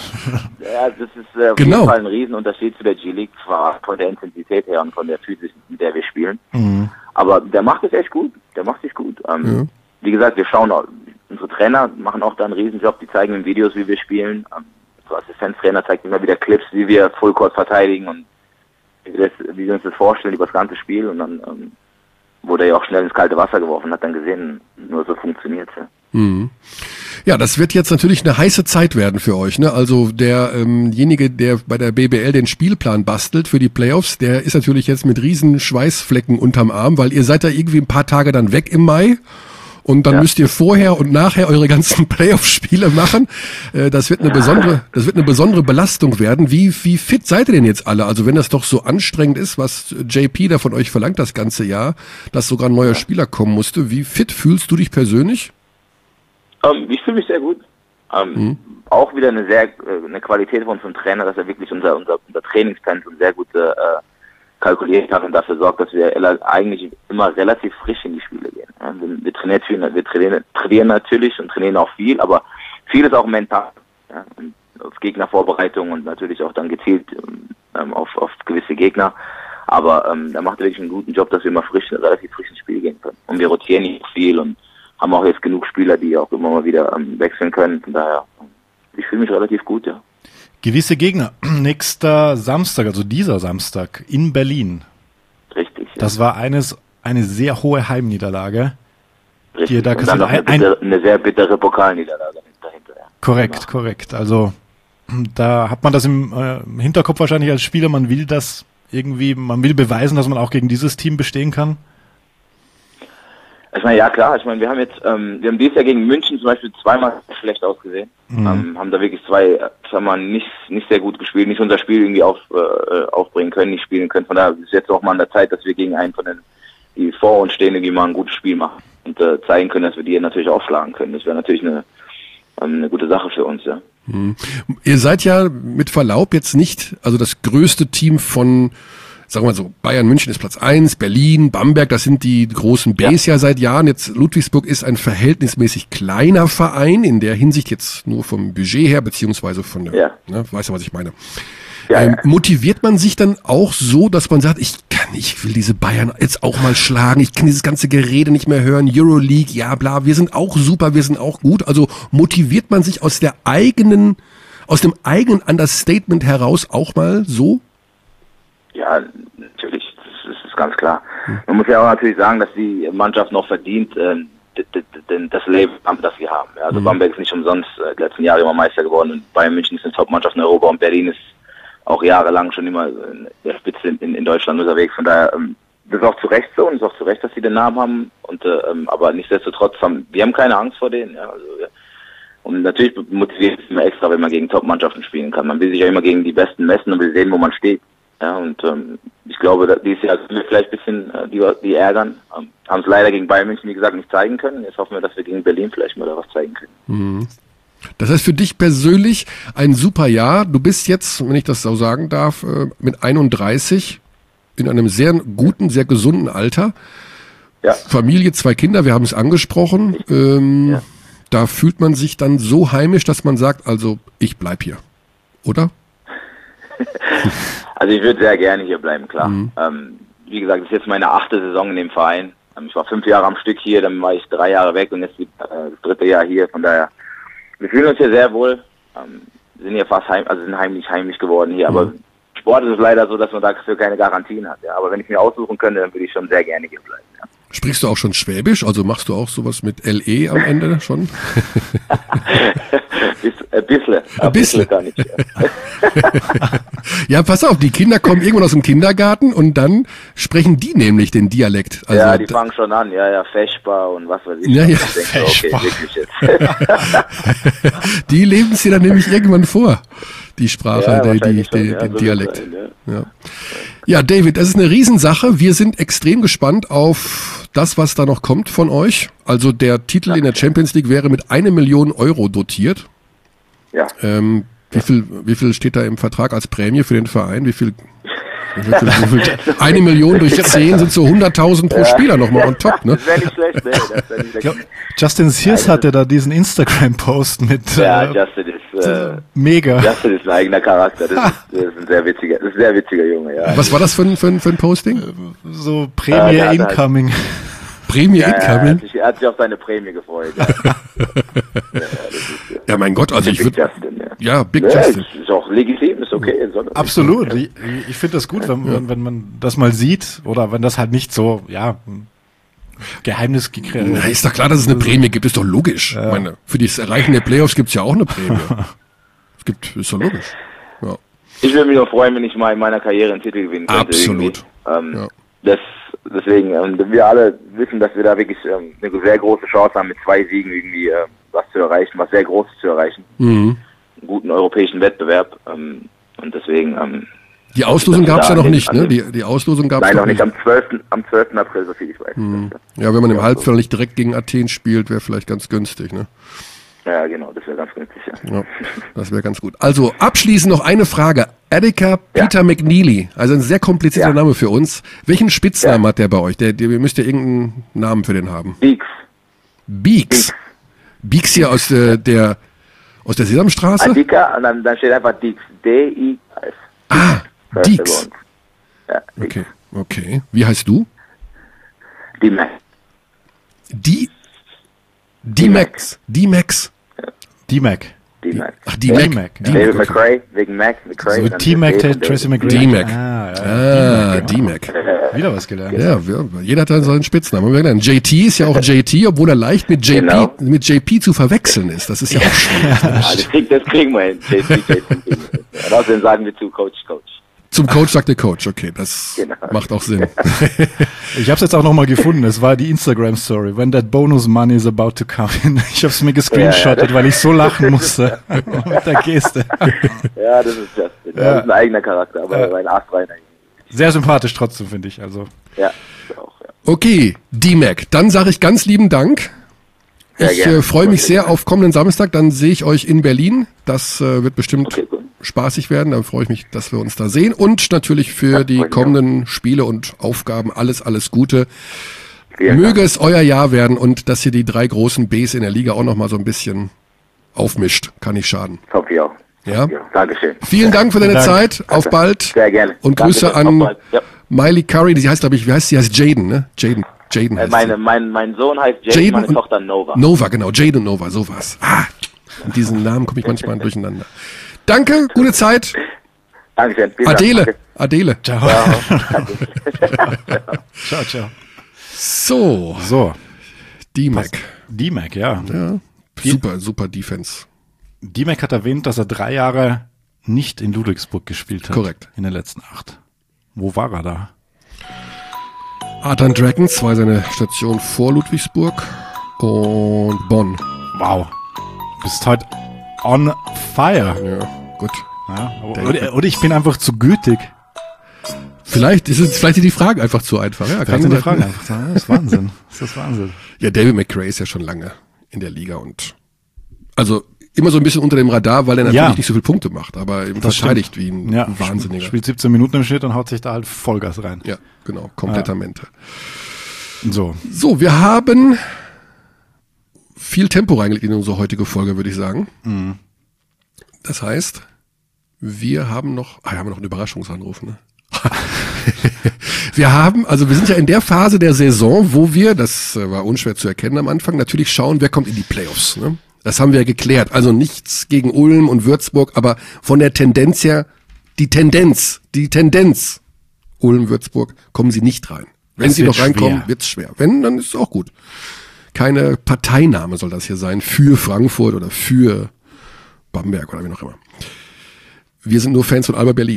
Ja, das ist äh, auf genau. jeden Fall ein Riesenunterschied zu der G-League, zwar von der Intensität her und von der Physis, mit der wir spielen. Mhm. Aber der macht es echt gut. Der macht sich gut. Ähm, ja. Wie gesagt, wir schauen auch, unsere Trainer machen auch da einen Riesenjob, die zeigen in Videos, wie wir spielen. Ähm, unser Assistenztrainer zeigt immer wieder Clips, wie wir Fullcourt verteidigen und wie wir, das, wie wir uns das vorstellen über das ganze Spiel. Und dann ähm, wurde er ja auch schnell ins kalte Wasser geworfen, hat dann gesehen, nur so funktioniert es. Ja. Mhm. Ja, das wird jetzt natürlich eine heiße Zeit werden für euch, ne? Also derjenige, ähm der bei der B B L den Spielplan bastelt für die Playoffs, der ist natürlich jetzt mit riesen Schweißflecken unterm Arm, weil ihr seid da irgendwie ein paar Tage dann weg im Mai und dann ja. müsst ihr vorher und nachher eure ganzen Playoff-Spiele machen. Äh, das wird eine ja. besondere, das wird eine besondere Belastung werden. Wie wie fit seid ihr denn jetzt alle? Also wenn das doch so anstrengend ist, was J P da von euch verlangt das ganze Jahr, dass sogar ein neuer ja. Spieler kommen musste, wie fit fühlst du dich persönlich? Um, ich fühle mich sehr gut. Um, mhm. Auch wieder eine sehr äh, eine Qualität von unserem Trainer, dass er wirklich unser unser, unser Trainingspensum sehr gut äh, kalkuliert hat und dafür sorgt, dass wir eigentlich immer relativ frisch in die Spiele gehen. Ja, wir, wir, trainieren, wir trainieren, trainieren natürlich und trainieren auch viel, aber viel ist auch mental. Ja, und auf Gegnervorbereitung und natürlich auch dann gezielt ähm, auf, auf gewisse Gegner. Aber ähm, da macht er wirklich einen guten Job, dass wir immer frisch, relativ frisch ins Spiel gehen können. Und wir rotieren nicht viel und haben auch jetzt genug Spieler, die auch immer mal wieder ähm, wechseln können. Von daher, ich fühle mich relativ gut, ja. Gewisse Gegner. Nächster Samstag, also dieser Samstag in Berlin. Richtig. Ja. Das war eines eine sehr hohe Heimniederlage. Die da und dann noch eine, ein, bittere, eine sehr bittere Pokalniederlage dahinter. Ja. Korrekt, genau. korrekt. Also da hat man das im, äh, im Hinterkopf wahrscheinlich als Spieler, man will das irgendwie, man will beweisen, dass man auch gegen dieses Team bestehen kann. Ich meine, ja klar, ich meine, wir haben jetzt, ähm, wir haben dieses Jahr gegen München zum Beispiel zweimal schlecht ausgesehen, mhm. ähm, haben da wirklich zwei, sagen wir mal, nicht, nicht sehr gut gespielt, nicht unser Spiel irgendwie auf, äh, aufbringen können, nicht spielen können. Von daher ist jetzt auch mal an der Zeit, dass wir gegen einen von den, die vor uns stehen, irgendwie mal ein gutes Spiel machen und äh, zeigen können, dass wir die natürlich auch schlagen können. Das wäre natürlich eine, ähm, eine gute Sache für uns, ja. Mhm. Ihr seid ja mit Verlaub jetzt nicht, also das größte Team von, sagen wir mal so, Bayern München ist Platz eins, Berlin, Bamberg, das sind die großen Bs ja. ja seit Jahren. Jetzt Ludwigsburg ist ein verhältnismäßig kleiner Verein, in der Hinsicht jetzt nur vom Budget her, beziehungsweise von der, ja. ne, weißt du, was ich meine. Ja, ähm, ja. Motiviert man sich dann auch so, dass man sagt, ich kann, ich will diese Bayern jetzt auch mal schlagen, ich kann dieses ganze Gerede nicht mehr hören, Euroleague, ja bla, wir sind auch super, wir sind auch gut. Also motiviert man sich aus der eigenen, aus dem eigenen Understatement heraus auch mal so? Ja, natürlich, das ist, das ist ganz klar. Man muss ja auch natürlich sagen, dass die Mannschaft noch verdient, äh, d- d- d- das Leben, das wir haben. Ja, also mhm. Bamberg ist nicht umsonst äh, die letzten Jahre immer Meister geworden und Bayern München ist eine Top-Mannschaft in Europa und Berlin ist auch jahrelang schon immer in der Spitze in, in Deutschland unterwegs. Von daher, ähm, das ist auch zu Recht so und es ist auch zu Recht, dass sie den Namen haben. Und äh, ähm, aber nichtsdestotrotz haben wir haben keine Angst vor denen. Ja, also, ja. Und natürlich motiviert es immer extra, wenn man gegen Top-Mannschaften spielen kann. Man will sich ja immer gegen die Besten messen und will sehen, wo man steht. Ja, und ähm, ich glaube, dass dieses Jahr sind wir vielleicht ein bisschen äh, die, die ärgern. Ähm, haben es leider gegen Bayern München, wie gesagt, nicht zeigen können. Jetzt hoffen wir, dass wir gegen Berlin vielleicht mal da was zeigen können. Mhm. Das heißt für dich persönlich ein super Jahr. Du bist jetzt, wenn ich das so sagen darf, äh, mit einunddreißig in einem sehr guten, sehr gesunden Alter. Ja. Familie, zwei Kinder, wir haben es angesprochen. Ähm, ja. Da fühlt man sich dann so heimisch, dass man sagt, also ich bleib hier, oder? Also ich würde sehr gerne hier bleiben, klar. Mhm. Ähm, wie gesagt, das ist jetzt meine achte Saison in dem Verein. Ähm, ich war fünf Jahre am Stück hier, dann war ich drei Jahre weg und jetzt die, äh, das dritte Jahr hier. Von daher, wir fühlen uns hier sehr wohl. Ähm, sind hier fast heim, also sind heimlich heimlich geworden hier. Mhm. Aber Sport ist es leider so, dass man dafür keine Garantien hat. Ja. Aber wenn ich mir aussuchen könnte, dann würde ich schon sehr gerne hier bleiben. Ja. Sprichst du auch schon Schwäbisch? Also machst du auch sowas mit L E am Ende schon? Ein bisschen. Ein bisschen. Kann ich, ja. Ja, pass auf, die Kinder kommen irgendwann aus dem Kindergarten und dann sprechen die nämlich den Dialekt. Also ja, die fangen schon an, ja, ja, Feschbar und was weiß ich. Ja, ja, Feschbar. Okay, wirklich jetzt. Die leben es dir dann nämlich irgendwann vor, die Sprache, ja, die, die, schon, die, ja, den so Dialekt. Sein, ja. Ja. Ja, David, das ist eine Riesensache. Wir sind extrem gespannt auf das, was da noch kommt von euch. Also der Titel ja. in der Champions League wäre mit eine Million Euro dotiert. Ja. Ähm, wie viel, wie viel steht da im Vertrag als Prämie für den Verein? Wie viel? Wie viel, wie viel eine Million durch zehn sind so hunderttausend pro ja. Spieler nochmal on top, ne? Das wäre nicht schlecht, ne? Das wär nicht schlecht. Glaub, Justin Sears hatte da diesen Instagram-Post mit. Ja, äh, Justin ist äh, mega. Justin ist ein eigener Charakter. Das ist, das ist ein sehr witziger, das ist ein sehr witziger Junge. Ja. Was war das für ein, für ein, für ein Posting? So Prämie ja, Incoming. Halt, Prämie ja, Incoming? Ja, er, hat sich, er hat sich auf seine Prämie gefreut. Ja, ja, das ist, ja mein Gott, also ich Big würde. Justin, ja. Ja, Big ja, Justin. Ist auch legitim, ist okay. Absolut. Ich, ich finde das gut, wenn, wenn, wenn man das mal sieht oder wenn das halt nicht so, ja, Geheimnis gekriegt. Na, ist doch klar, dass es eine Prämie gibt, ist doch logisch. Ja. Ich meine, für das Erreichen der Playoffs gibt es ja auch eine Prämie. Es gibt, ist doch logisch. Ja. Ich würde mich nur freuen, wenn ich mal in meiner Karriere einen Titel gewinnen könnte. Absolut. Ähm, ja. das, deswegen, ähm, wir alle wissen, dass wir da wirklich ähm, eine sehr große Chance haben, mit zwei Siegen irgendwie äh, was zu erreichen, was sehr Großes zu erreichen. Mhm. Einen guten europäischen Wettbewerb. Ähm, und deswegen... Ähm, die Auslosung gab es ja noch nicht, ne? Die, die Auslosung gab es Nein, noch nicht. Am zwölften Am zwölften April, soviel ich weiß. Mhm. Ja, wenn man im Halbfinale nicht direkt gegen Athen spielt, wäre vielleicht ganz günstig, ne? Ja, genau, das wäre ganz günstig, ja. Ja, das wäre ganz gut. Also abschließend noch eine Frage. Attica Peter ja. McNeely, also ein sehr komplizierter ja. Name für uns. Welchen Spitznamen ja. hat der bei euch? Der, der, ihr müsst ja irgendeinen Namen für den haben. Beaks. Beaks? Beaks hier aus der, der aus der Sesamstraße? Attica, und dann, dann steht einfach Deeks. D I S. Ah, Deeks. Ja, okay, okay. Wie heißt du? D-Max. Die D-Max. D-Max. D-Mac. D-Mac. Ach, D-Mac. D-Mac, ja. David okay. McRae, wegen Mac, McRae. So dann T-Mac, Dave und Tracy David. McGrady. D-Mac. Ah, ja. Ah, D-Mac. Wieder was gelernt. Ja, wir, jeder hat dann seinen Spitznamen. Haben wir gelernt. J T ist ja auch J T, obwohl er leicht mit J P, Genau. mit J P zu verwechseln ist. Das ist ja, auch schwierig. Ah, das, krieg, das kriegen wir hin. J T, J T. Und außerdem sagen wir zu Coach, Coach. Zum Coach sagt der Coach. Okay, das Genau. macht auch Sinn. Ich habe es jetzt auch nochmal gefunden. Es war die Instagram-Story. When that bonus money is about to come in. Ich habe es mir gescreenshottet, Ja, ja, weil ich so lachen musste mit der Geste. Ja, das ist Justin. Ja. Das ist ein eigener Charakter, aber Ja. ein astreiner. Sehr sympathisch trotzdem, finde ich. Also Ja, das auch, ja. Okay, D-Mac. Dann sage ich ganz lieben Dank. Sehr Ich gerne. äh, freue mich sehr auf kommenden Samstag. Dann sehe ich euch in Berlin. Das äh, wird bestimmt Okay, gut. spaßig werden. Dann freue ich mich, dass wir uns da sehen. Und natürlich für Ja, die freut mich kommenden Spiele und Aufgaben alles, alles Gute. Vielen Möge Dank. es euer Jahr werden und dass ihr die drei großen Bs in der Liga auch noch mal so ein bisschen aufmischt. Kann nicht schaden. Hoffe ich auch. Ja. Ja, Dankeschön. Vielen Dank für deine Dank. Zeit. Auf bald. Sehr gerne. Und Danke, Grüße auf an bald. Ja. Miley Curry. Die heißt, glaube ich, wie heißt sie? Heißt Jaden, ne? Jaden. Jaden Äh, heißt meine, sie. mein, mein Sohn heißt Jade, Jaden meine und- Tochter Nova. Nova, genau. Jaden und Nova, sowas. Ah, mit diesen Namen komme ich manchmal durcheinander. Danke, gute Zeit. Dankeschön. Vielen Dank. Adele. Danke. Adele. ciao. Ja. Ciao, ciao. So, So, D-Mac. D-Mac, ja. Ja, super, super Defense. D-Mac hat erwähnt, dass er drei Jahre nicht in Ludwigsburg gespielt hat. Korrekt. In den letzten acht. Wo war er da? Artan Dragons war seine Station vor Ludwigsburg und Bonn. Wow. Du bist heute on fire. Ja, gut. Ja, oder, oder ich bin einfach zu gütig. Vielleicht ist es, vielleicht sind die Fragen einfach zu einfach. Ja, Vielleicht sind die sein. Fragen einfach so. Das ist Wahnsinn. Das ist Wahnsinn. Ja, David McRae ist ja schon lange in der Liga und also immer so ein bisschen unter dem Radar, weil er natürlich Ja. nicht so viele Punkte macht, aber eben Das verteidigt stimmt. wie ein Ja, Wahnsinniger. Spielt siebzehn Minuten im Schnitt und haut sich da halt Vollgas rein. Ja, genau, komplettamente. So. So, wir haben viel Tempo reingelegt in unsere heutige Folge, würde ich sagen. Mhm. Das heißt, wir haben noch, ah, wir haben noch einen Überraschungsanruf, ne? Wir haben, also wir sind ja in der Phase der Saison, wo wir, das äh, war unschwer zu erkennen am Anfang, natürlich schauen, wer kommt in die Playoffs. Ne? Das haben wir ja geklärt. Also nichts gegen Ulm und Würzburg, aber von der Tendenz her, die Tendenz, die Tendenz, Ulm, Würzburg, kommen sie nicht rein. Wenn Es sie wird noch reinkommen, schwer. wird's schwer. Wenn, dann ist es auch gut. Keine Parteinahme soll das hier sein für Frankfurt oder für Bamberg oder wie noch immer. Wir sind nur Fans von Alba Berlin.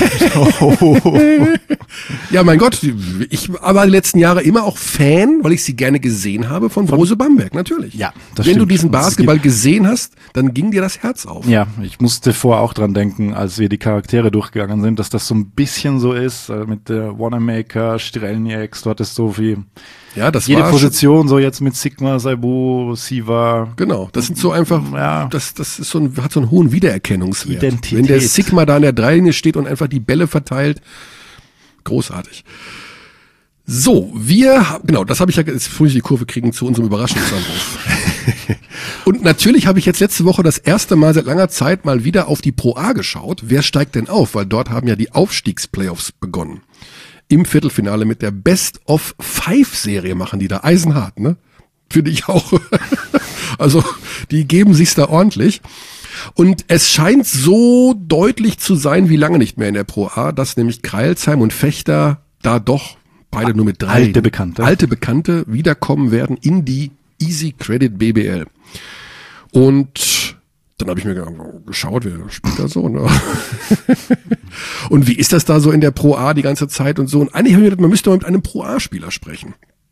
Ja, mein Gott, ich war die letzten Jahre immer auch Fan, weil ich sie gerne gesehen habe von Brose Bamberg, natürlich. Ja, das Wenn du stimmt. diesen Und es Basketball gibt- gesehen hast, dann ging dir das Herz auf. Ja, ich musste vorher auch dran denken, als wir die Charaktere durchgegangen sind, dass das so ein bisschen so ist, äh, mit der Wanamaker, Strelnieks, du hattest so wie Ja, das jede war Position, so jetzt mit Sigma, Saibu, Siva. Genau, das sind so einfach, Ja. das, das ist so ein, hat so einen hohen Wiedererkennungswert. Identität. Wenn der Sigma da in der Dreilinie steht und einfach die Bälle verteilt, großartig. So, wir, haben- genau, das habe ich ja, jetzt muss ich die Kurve kriegen zu unserem Überraschungsanruf. Und natürlich habe ich jetzt letzte Woche das erste Mal seit langer Zeit mal wieder auf die Pro A geschaut. Wer steigt denn auf? Weil dort haben ja die Aufstiegsplayoffs begonnen. Im Viertelfinale mit der Best-of-Five-Serie machen die da eisenhart, ne? Finde ich auch. Also, die geben sich's da ordentlich. Und es scheint so deutlich zu sein, wie lange nicht mehr in der Pro A, dass nämlich Kreilsheim und Fechter da doch beide nur mit drei Alte Bekannte. alte Bekannte wiederkommen werden in die Easy Credit B B L. Und dann habe ich mir ge- geschaut, wer spielt da so. Ne? Und wie ist das da so in der Pro A die ganze Zeit und so. Und eigentlich habe ich gedacht, man müsste mal mit einem Pro A-Spieler sprechen.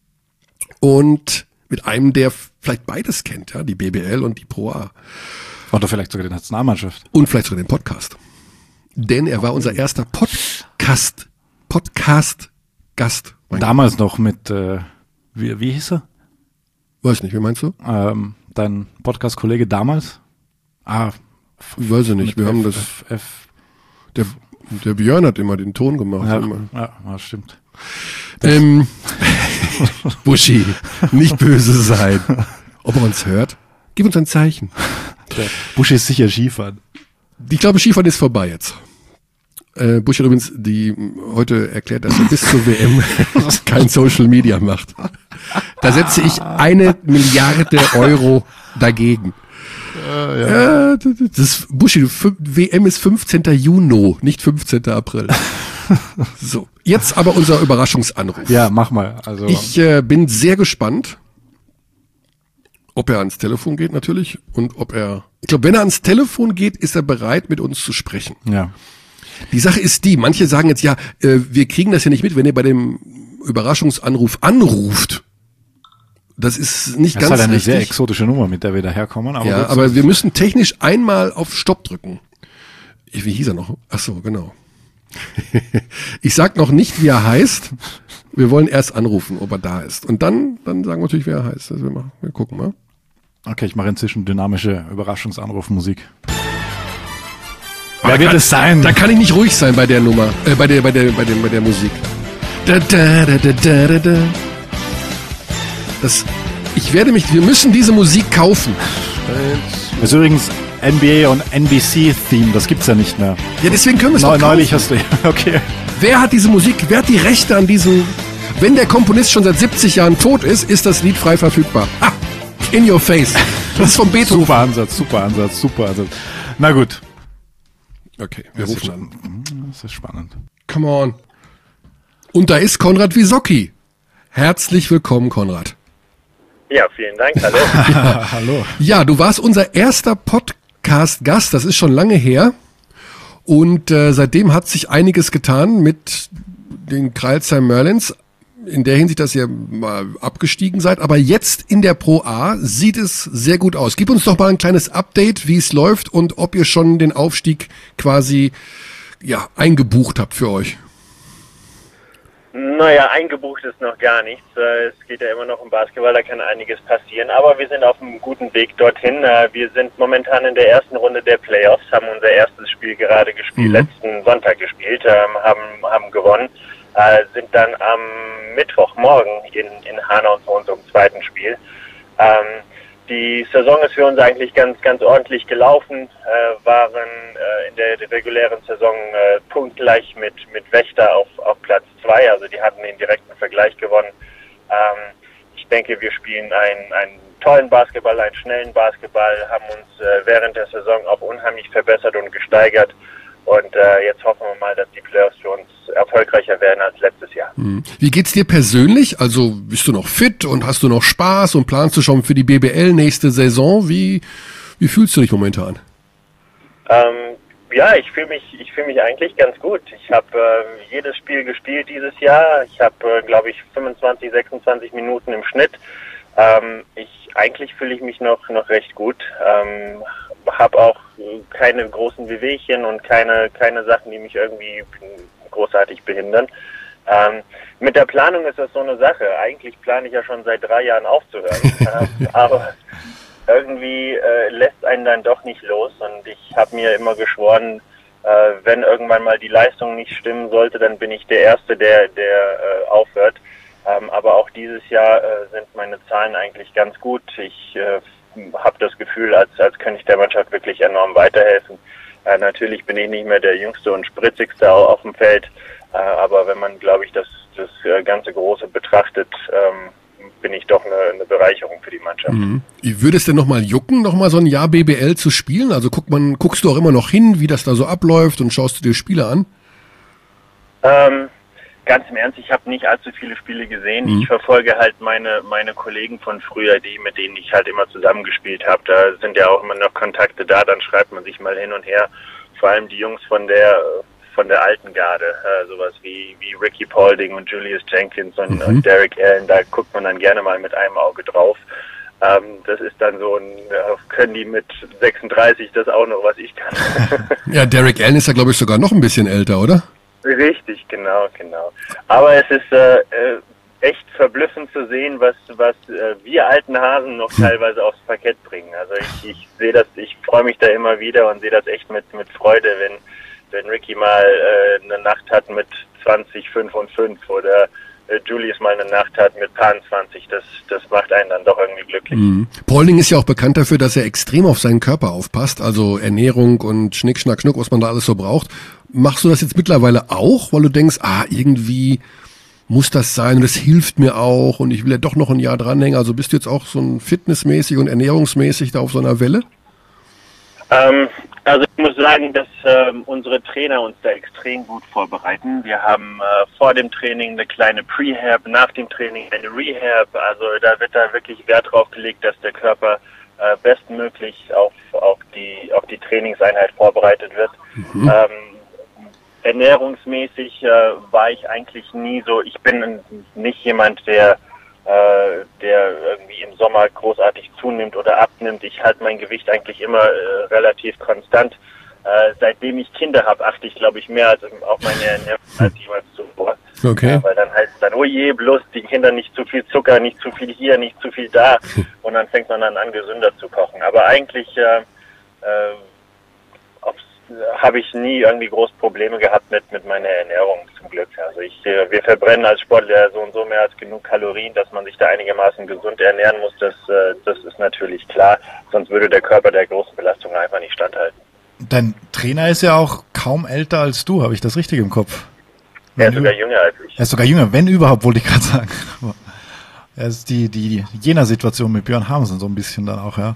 Und mit einem, der vielleicht beides kennt, ja, die B B L und die Pro A. Oder vielleicht sogar die Nationalmannschaft. Und vielleicht sogar den Podcast. Denn er war unser erster Podcast, Podcast-Gast. Mein Damals noch mit, äh, wie, wie hieß er? Weiß nicht, wie meinst du? Ähm, dein Podcast-Kollege damals? Ah, Ich weiß ich nicht. Wir F, haben das, F, F, der, der Björn hat immer den Ton gemacht. ja, Immer. ja, ja, stimmt. Ähm, Buschi, nicht böse sein. Ob er uns hört? Gib uns ein Zeichen. Der Busch ist sicher Skifahren. Ich glaube, Skifahren ist vorbei jetzt. Äh, Busch hat übrigens die heute erklärt, dass er bis zur W M kein Social Media macht. Da setze ich eine Milliarde Euro dagegen. Äh, ja. Ja, das ist, Buschi, W M ist fünfzehnten Juni, nicht fünfzehnten April. So, jetzt aber unser Überraschungsanruf. Ja, mach mal. Also ich äh, bin sehr gespannt, ob er ans Telefon geht natürlich und ob er, ich glaube, wenn er ans Telefon geht, ist er bereit, mit uns zu sprechen. Ja. Die Sache ist die, manche sagen jetzt, ja, äh, wir kriegen das ja nicht mit, wenn ihr bei dem Überraschungsanruf anruft. Das ist nicht das ganz ist halt eine richtig. sehr exotische Nummer, mit der wir daherkommen. Aber ja, aber wir müssen technisch einmal auf Stopp drücken. Ich, wie hieß er noch? Ach so, genau. Ich sag noch nicht, wie er heißt. Wir wollen erst anrufen, ob er da ist. Und dann, dann sagen wir natürlich, wer er heißt. Also wir, machen, wir gucken mal. Okay, ich mache inzwischen dynamische Überraschungsanrufmusik. Wer wird es sein? Da kann ich nicht ruhig sein bei der Nummer, äh, bei der, bei der, bei der, bei der Musik. Da, da, da, da, da, da. Das, ich werde mich, wir müssen diese Musik kaufen. Das ist übrigens N B A und N B C-Theme, das gibt's ja nicht mehr. Ja, deswegen können wir es Neu, doch kaufen. Neulich hast du, okay. Wer hat diese Musik, wer hat die Rechte an diesem, wenn der Komponist schon seit siebzig Jahren tot ist, ist das Lied frei verfügbar. Ah, in your face. Das ist vom Beethoven. Super Ansatz, super Ansatz, super Ansatz. Na gut. Okay, wir das rufen ist, an. Das ist spannend. Come on. Und da ist Konrad Wisocki. Herzlich willkommen, Konrad. Ja, vielen Dank. Hallo. Ja. Hallo. Ja, du warst unser erster Podcast-Gast, das ist schon lange her. Und äh, seitdem hat sich einiges getan mit den Crailsheim Merlins. In der Hinsicht, dass ihr mal abgestiegen seid. Aber jetzt in der Pro A sieht es sehr gut aus. Gib uns doch mal ein kleines Update, wie es läuft und ob ihr schon den Aufstieg quasi ja eingebucht habt für euch. Naja, eingebucht ist noch gar nichts. Es geht ja immer noch um Basketball, da kann einiges passieren. Aber wir sind auf einem guten Weg dorthin. Wir sind momentan in der ersten Runde der Playoffs, haben unser erstes Spiel gerade gespielt, mhm. letzten Sonntag gespielt, haben, haben gewonnen, sind dann am Mittwochmorgen in, in Hanau zu unserem zweiten Spiel. Die Saison ist für uns eigentlich ganz, ganz ordentlich gelaufen, äh, waren äh, in der, der regulären Saison äh, punktgleich mit, mit Wächter auf, auf Platz zwei, also die hatten den direkten Vergleich gewonnen. Ähm, ich denke, wir spielen einen, einen tollen Basketball, einen schnellen Basketball, haben uns äh, während der Saison auch unheimlich verbessert und gesteigert. Und äh, jetzt hoffen wir mal, dass die Playoffs für uns erfolgreicher werden als letztes Jahr. Wie geht's dir persönlich? Also bist du noch fit und hast du noch Spaß und planst du schon für die B B L nächste Saison? Wie, wie fühlst du dich momentan? Ähm, ja, ich fühle mich, ich fühle mich eigentlich ganz gut. Ich habe äh, jedes Spiel gespielt dieses Jahr. Ich habe, äh, glaube ich, fünfundzwanzig, sechsundzwanzig Minuten im Schnitt. Ähm, ich eigentlich fühle ich mich noch noch recht gut. Ähm, habe auch keine großen Wehwehchen und keine keine Sachen, die mich irgendwie großartig behindern. Ähm, mit der Planung ist das so eine Sache. Eigentlich plane ich ja schon seit drei Jahren aufzuhören, ähm, aber irgendwie äh, lässt einen dann doch nicht los. Und ich habe mir immer geschworen, äh, wenn irgendwann mal die Leistung nicht stimmen sollte, dann bin ich der Erste, der der äh, aufhört. Ähm, aber auch dieses Jahr äh, sind meine Zahlen eigentlich ganz gut. Ich äh, habe das Gefühl, als, als könnte ich der Mannschaft wirklich enorm weiterhelfen. Äh, natürlich bin ich nicht mehr der Jüngste und Spritzigste auf dem Feld, äh, aber wenn man, glaube ich, das, das ganze Große betrachtet, ähm, bin ich doch eine, eine Bereicherung für die Mannschaft. Mhm. Würde es denn nochmal jucken, nochmal so ein Jahr B B L zu spielen? Also guckt man, guckst du auch immer noch hin, wie das da so abläuft und schaust du dir Spiele an? Ähm, Ganz im Ernst, ich habe nicht allzu viele Spiele gesehen. Mhm. Ich verfolge halt meine meine Kollegen von früher, die mit denen ich halt immer zusammengespielt habe. Da sind ja auch immer noch Kontakte da, dann schreibt man sich mal hin und her. Vor allem die Jungs von der von der alten Garde, äh, sowas wie wie Ricky Paulding und Julius Jenkins und, mhm. und Derek Allen, da guckt man dann gerne mal mit einem Auge drauf. Ähm, das ist dann so ein, können die mit sechsunddreißig das auch noch, was ich kann. Ja, Derek Allen ist ja, glaube ich, sogar noch ein bisschen älter, oder? Richtig, genau, genau. Aber es ist äh, echt verblüffend zu sehen, was was äh, wir alten Hasen noch teilweise aufs Parkett bringen. Also ich, ich sehe das, ich freue mich da immer wieder und sehe das echt mit mit Freude, wenn wenn Ricky mal äh, eine Nacht hat mit zwanzig, fünf und fünf oder äh, Julius mal eine Nacht hat mit paar zwanzig. Das das macht einen dann doch irgendwie glücklich. Mhm. Paulding ist ja auch bekannt dafür, dass er extrem auf seinen Körper aufpasst, also Ernährung und Schnick, Schnack, Schnuck, was man da alles so braucht. Machst du das jetzt mittlerweile auch, weil du denkst, ah, irgendwie muss das sein und das hilft mir auch und ich will ja doch noch ein Jahr dranhängen. Also bist du jetzt auch so ein fitnessmäßig und ernährungsmäßig da auf so einer Welle? Ähm, also ich muss sagen, dass ähm, unsere Trainer uns da extrem gut vorbereiten. Wir haben äh, vor dem Training eine kleine Prehab, nach dem Training eine Rehab. Also da wird da wirklich Wert drauf gelegt, dass der Körper äh, bestmöglich auf, auf, die, auf die Trainingseinheit vorbereitet wird. Mhm. Ähm, ernährungsmäßig äh, war ich eigentlich nie so, ich bin nicht jemand, der der irgendwie im Sommer großartig zunimmt oder abnimmt. Ich halte mein Gewicht eigentlich immer äh, relativ konstant. Äh, seitdem ich Kinder habe, achte ich, glaube ich, mehr als auf meine Ernährung als jemals zuvor. Okay. Äh, weil dann heißt es dann, oh je, bloß die Kinder nicht zu viel Zucker, nicht zu viel hier, nicht zu viel da. Und dann fängt man dann an, gesünder zu kochen. Aber eigentlich äh, äh, habe ich nie irgendwie groß Probleme gehabt mit mit meiner Ernährung, zum Glück. Also ich, wir verbrennen als Sportler so und so mehr als genug Kalorien, dass man sich da einigermaßen gesund ernähren muss. Das, das ist natürlich klar. Sonst würde der Körper der großen Belastung einfach nicht standhalten. Dein Trainer ist ja auch kaum älter als du, habe ich das richtig im Kopf? Er ist sogar jünger als ich. Er ist sogar jünger, wenn überhaupt, wollte ich gerade sagen. Er ist die, die Jena-Situation mit Björn Hamsen so ein bisschen dann auch, ja.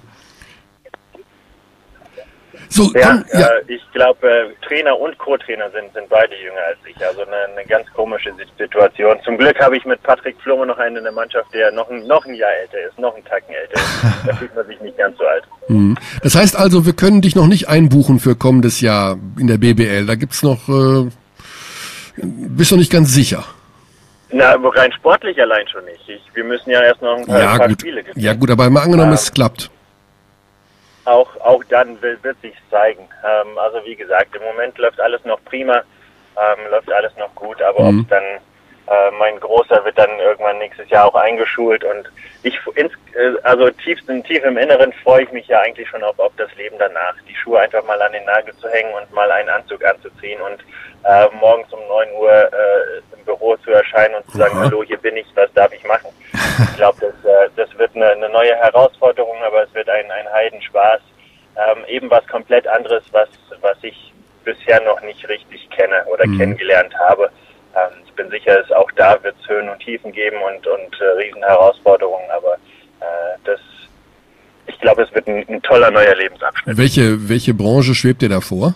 So, ja, komm, ja. Äh, ich glaube, äh, Trainer und Co-Trainer sind, sind beide jünger als ich. Also eine, eine ganz komische Situation. Zum Glück habe ich mit Patrick Flumme noch einen in der Mannschaft, der noch ein, noch ein Jahr älter ist, noch einen Tacken älter ist. Da fühlt man sich nicht ganz so alt. Mhm. Das heißt also, wir können dich noch nicht einbuchen für kommendes Jahr in der B B L. Da gibt's noch, äh, bist du nicht ganz sicher. Na, aber rein sportlich allein schon nicht. Ich, wir müssen ja erst noch ein paar, ja, paar gut. Spiele gewinnen. Ja gut, aber mal angenommen, ähm, es klappt. Auch, auch dann wird, wird sich zeigen. Ähm, also wie gesagt, im Moment läuft alles noch prima, ähm, läuft alles noch gut, aber Mhm. ob dann äh, mein Großer wird dann irgendwann nächstes Jahr auch eingeschult und ich, ins, äh, also tief, tief im Inneren freue ich mich ja eigentlich schon auf, auf das Leben danach. Die Schuhe einfach mal an den Nagel zu hängen und mal einen Anzug anzuziehen und äh, morgens um neun Uhr äh, im Büro zu erscheinen und zu sagen, Aha. hallo, hier bin ich, was darf ich machen? Ich glaube, das, äh, das wird eine, eine neue Herausforderung, aber es wird ein, ein Heidenspaß. Ähm, eben was komplett anderes, was, was ich bisher noch nicht richtig kenne oder Mhm. kennengelernt habe. Ähm, ich bin sicher, es auch da wird es Höhen und Tiefen geben und, und äh, Riesenherausforderungen, aber äh, das, ich glaube, es wird ein, ein toller neuer Lebensabschnitt. Welche, welche Branche schwebt dir da vor?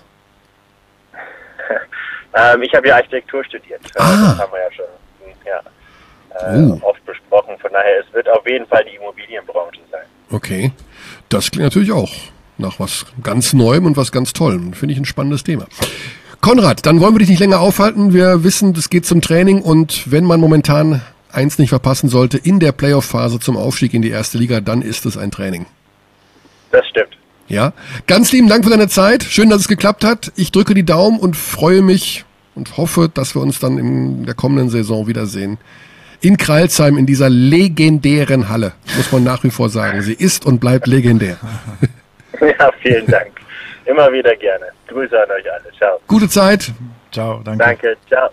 ähm, ich habe ja Architektur studiert. Ah. Das haben wir ja schon ja, äh, Oh. oft besprochen. Von daher, es wird auf jeden Fall die Immobilienbranche sein. Okay. Das klingt natürlich auch nach was ganz Neuem und was ganz Tollem. Finde ich ein spannendes Thema. Konrad, dann wollen wir dich nicht länger aufhalten. Wir wissen, das geht zum Training und wenn man momentan eins nicht verpassen sollte, in der Playoff-Phase zum Aufstieg in die erste Liga, dann ist es ein Training. Das stimmt. Ja, ganz lieben Dank für deine Zeit. Schön, dass es geklappt hat. Ich drücke die Daumen und freue mich und hoffe, dass wir uns dann in der kommenden Saison wiedersehen. In Crailsheim, in dieser legendären Halle, muss man nach wie vor sagen. Sie ist und bleibt legendär. Ja, vielen Dank. Immer wieder gerne. Grüße an euch alle. Ciao. Gute Zeit. Ciao, danke. Danke, ciao.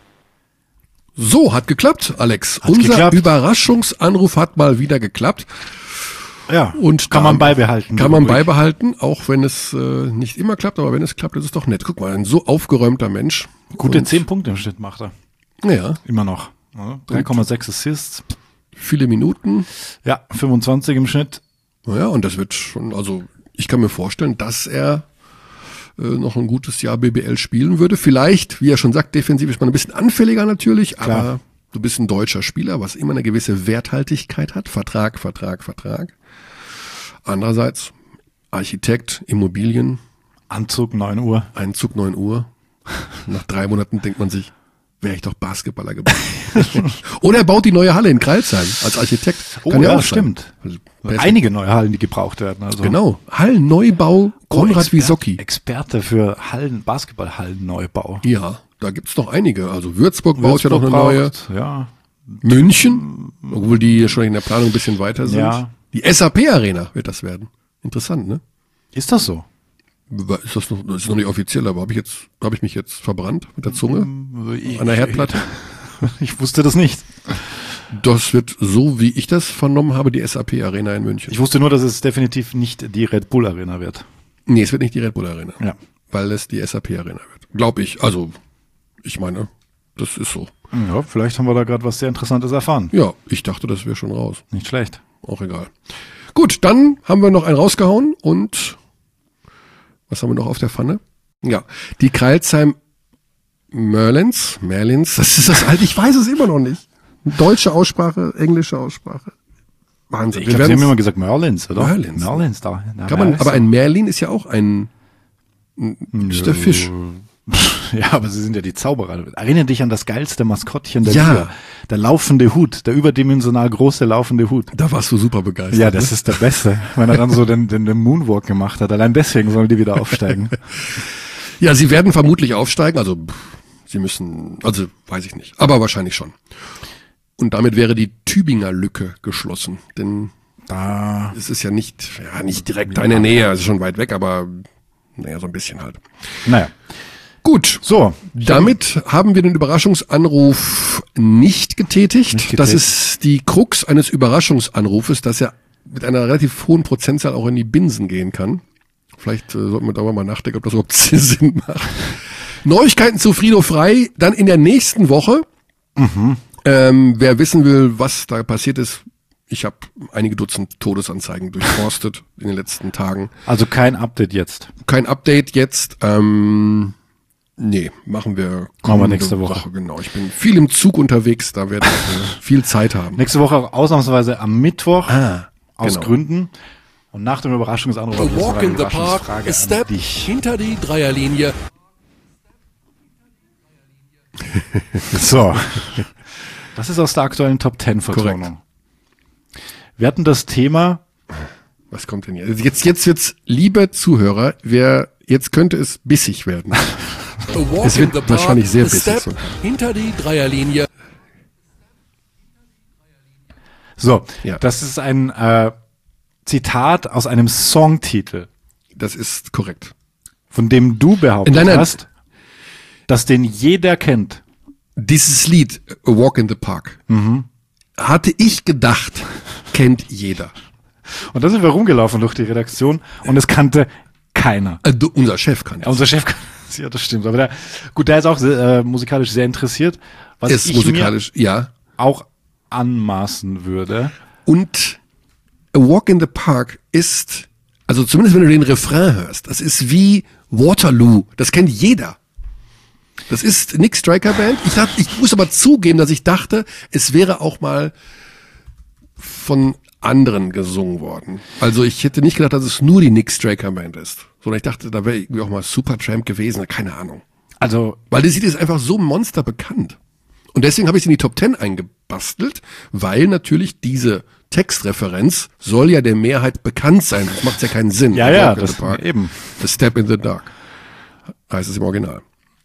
So, hat geklappt, Alex. Hat's Unser geklappt? Überraschungsanruf hat mal wieder geklappt. Ja, Und kann da man beibehalten. Kann die man Rubrik. beibehalten, auch wenn es äh, nicht immer klappt, aber wenn es klappt, ist es doch nett. Guck mal, ein so aufgeräumter Mensch. Gute Und, zehn Punkte im Schnitt macht er. Ja, Immer noch. Ja, drei Komma sechs Assists. viele Minuten. Ja, fünfundzwanzig im Schnitt. Naja, und das wird schon, also ich kann mir vorstellen, dass er äh, noch ein gutes Jahr B B L spielen würde. Vielleicht, wie er schon sagt, defensiv ist man ein bisschen anfälliger natürlich, Klar. aber du bist ein deutscher Spieler, was immer eine gewisse Werthaltigkeit hat. Vertrag, Vertrag, Vertrag. Andererseits Architekt, Immobilien, Anzug neun Uhr. Einzug neun Uhr. Nach drei Monaten denkt man sich, wäre ich doch Basketballer geworden. Oder er baut die neue Halle in Crailsheim als Architekt. Oh Kann ja ja, auch sein. stimmt. Besser. Einige neue Hallen, die gebraucht werden. Also Genau. Hallenneubau, Konrad Experte- Wisocki. Experte für Hallen, Basketballhallenneubau. Ja, da gibt's noch einige. Also Würzburg, baut ja noch eine braucht, neue. Ja, München, obwohl die schon in der Planung ein bisschen weiter sind. Ja. Die S A P Arena wird das werden. Interessant, ne? ist das so? Ist das noch, das ist noch nicht offiziell, aber habe ich jetzt, habe ich mich jetzt verbrannt mit der Zunge Ich, an der Herdplatte? Ich wusste das nicht. Das wird, so wie ich das vernommen habe, die S A P Arena in München. Ich wusste nur, dass es definitiv nicht die Red Bull Arena wird. Nee, es wird nicht die Red Bull Arena. Ja. Weil es die S A P Arena wird. Glaube ich. Also, ich meine, das ist so. Ja, vielleicht haben wir da gerade was sehr Interessantes erfahren. Ja, ich dachte, das wäre schon raus. Nicht schlecht. Auch egal. Gut, dann haben wir noch einen rausgehauen und Was haben wir noch auf der Pfanne? Ja, die Crailsheim Merlins, Merlins, das ist das alte, ich weiß es immer noch nicht. Deutsche Aussprache, englische Aussprache. Wahnsinn. Ich glaube, Sie haben immer gesagt Merlins, oder? Merlins. Merlins, da. da Kann man, aber ein Merlin ist ja auch ein, ist der Fisch. Ja, aber sie sind ja die Zauberer. Erinnere dich an das geilste Maskottchen der Ja. Liga. Der laufende Hut, der überdimensional große laufende Hut. Da warst du super begeistert. Ja, das ist der Beste, wenn er dann so den, den, den Moonwalk gemacht hat. Allein deswegen sollen die wieder aufsteigen. Ja, sie werden vermutlich aufsteigen, also pff, sie müssen, also weiß ich nicht, aber wahrscheinlich schon. Und damit wäre die Tübinger Lücke geschlossen, denn Da es ist ja nicht, ja, nicht direkt da in der Nähe, also schon weit weg, aber naja, so ein bisschen halt. Naja. Gut, So, damit haben wir den Überraschungsanruf nicht getätigt. Nicht getätigt. Das ist die Krux eines Überraschungsanrufes, dass er mit einer relativ hohen Prozentzahl auch in die Binsen gehen kann. Vielleicht äh, sollten wir darüber mal nachdenken, ob das überhaupt Sinn macht. Neuigkeiten zu Frido Frei dann in der nächsten Woche. Mhm. Ähm, wer wissen will, was da passiert ist, ich habe einige Dutzend Todesanzeigen durchforstet in den letzten Tagen. Also kein Update jetzt. Kein Update jetzt. Ähm, nee, machen wir, Machen wir kommende nächste Woche. Genau, ich bin viel im Zug unterwegs, da werde ich äh, viel Zeit haben. Nächste Woche ausnahmsweise am Mittwoch. Ah, aus genau. Gründen. Und nach dem Überraschungsanruf habe A ich jetzt noch walk eine in the park, Überraschungsfrage a an step dich. hinter die Dreierlinie. So. Das ist aus der aktuellen Top Ten Vertonung. Wir hatten das Thema, Was kommt denn jetzt? Jetzt, jetzt wird's, liebe Zuhörer, wer, jetzt könnte es bissig werden. A walk Es wird in the park, wahrscheinlich sehr a bissig step sogar. hinter die Dreierlinie. so, Ja. das ist ein äh, Zitat aus einem Songtitel, Das ist korrekt. von dem du behauptet Nein, nein. hast, dass den jeder kennt. Dieses Lied, A Walk in the Park, hatte ich gedacht, kennt jeder. Und da sind wir rumgelaufen durch die Redaktion und es kannte keiner. Also unser Chef kannte Ja, unser Chef kann ja, das stimmt. Aber der, gut, der ist auch sehr, äh, musikalisch sehr interessiert, was es. Ist ich musikalisch, ja. mir auch anmaßen würde. Und A Walk in the Park ist, also zumindest wenn du den Refrain hörst, das ist wie Waterloo. Das kennt jeder. Das ist Nick Striker Band. Ich dachte, ich muss aber zugeben, dass ich dachte, es wäre auch mal von anderen gesungen worden. Also ich hätte nicht gedacht, dass es nur die Nick Striker Band ist, sondern ich dachte, da wäre irgendwie auch mal Supertramp gewesen. Keine Ahnung. Also, Weil das Lied ist einfach so monster bekannt. Und deswegen habe ich es in die Top Ten eingebastelt, weil natürlich diese Textreferenz soll ja der Mehrheit bekannt sein. Das macht ja keinen Sinn. ja, A ja, Walk in das the Park. eben. A Step in the Dark heißt es im Original.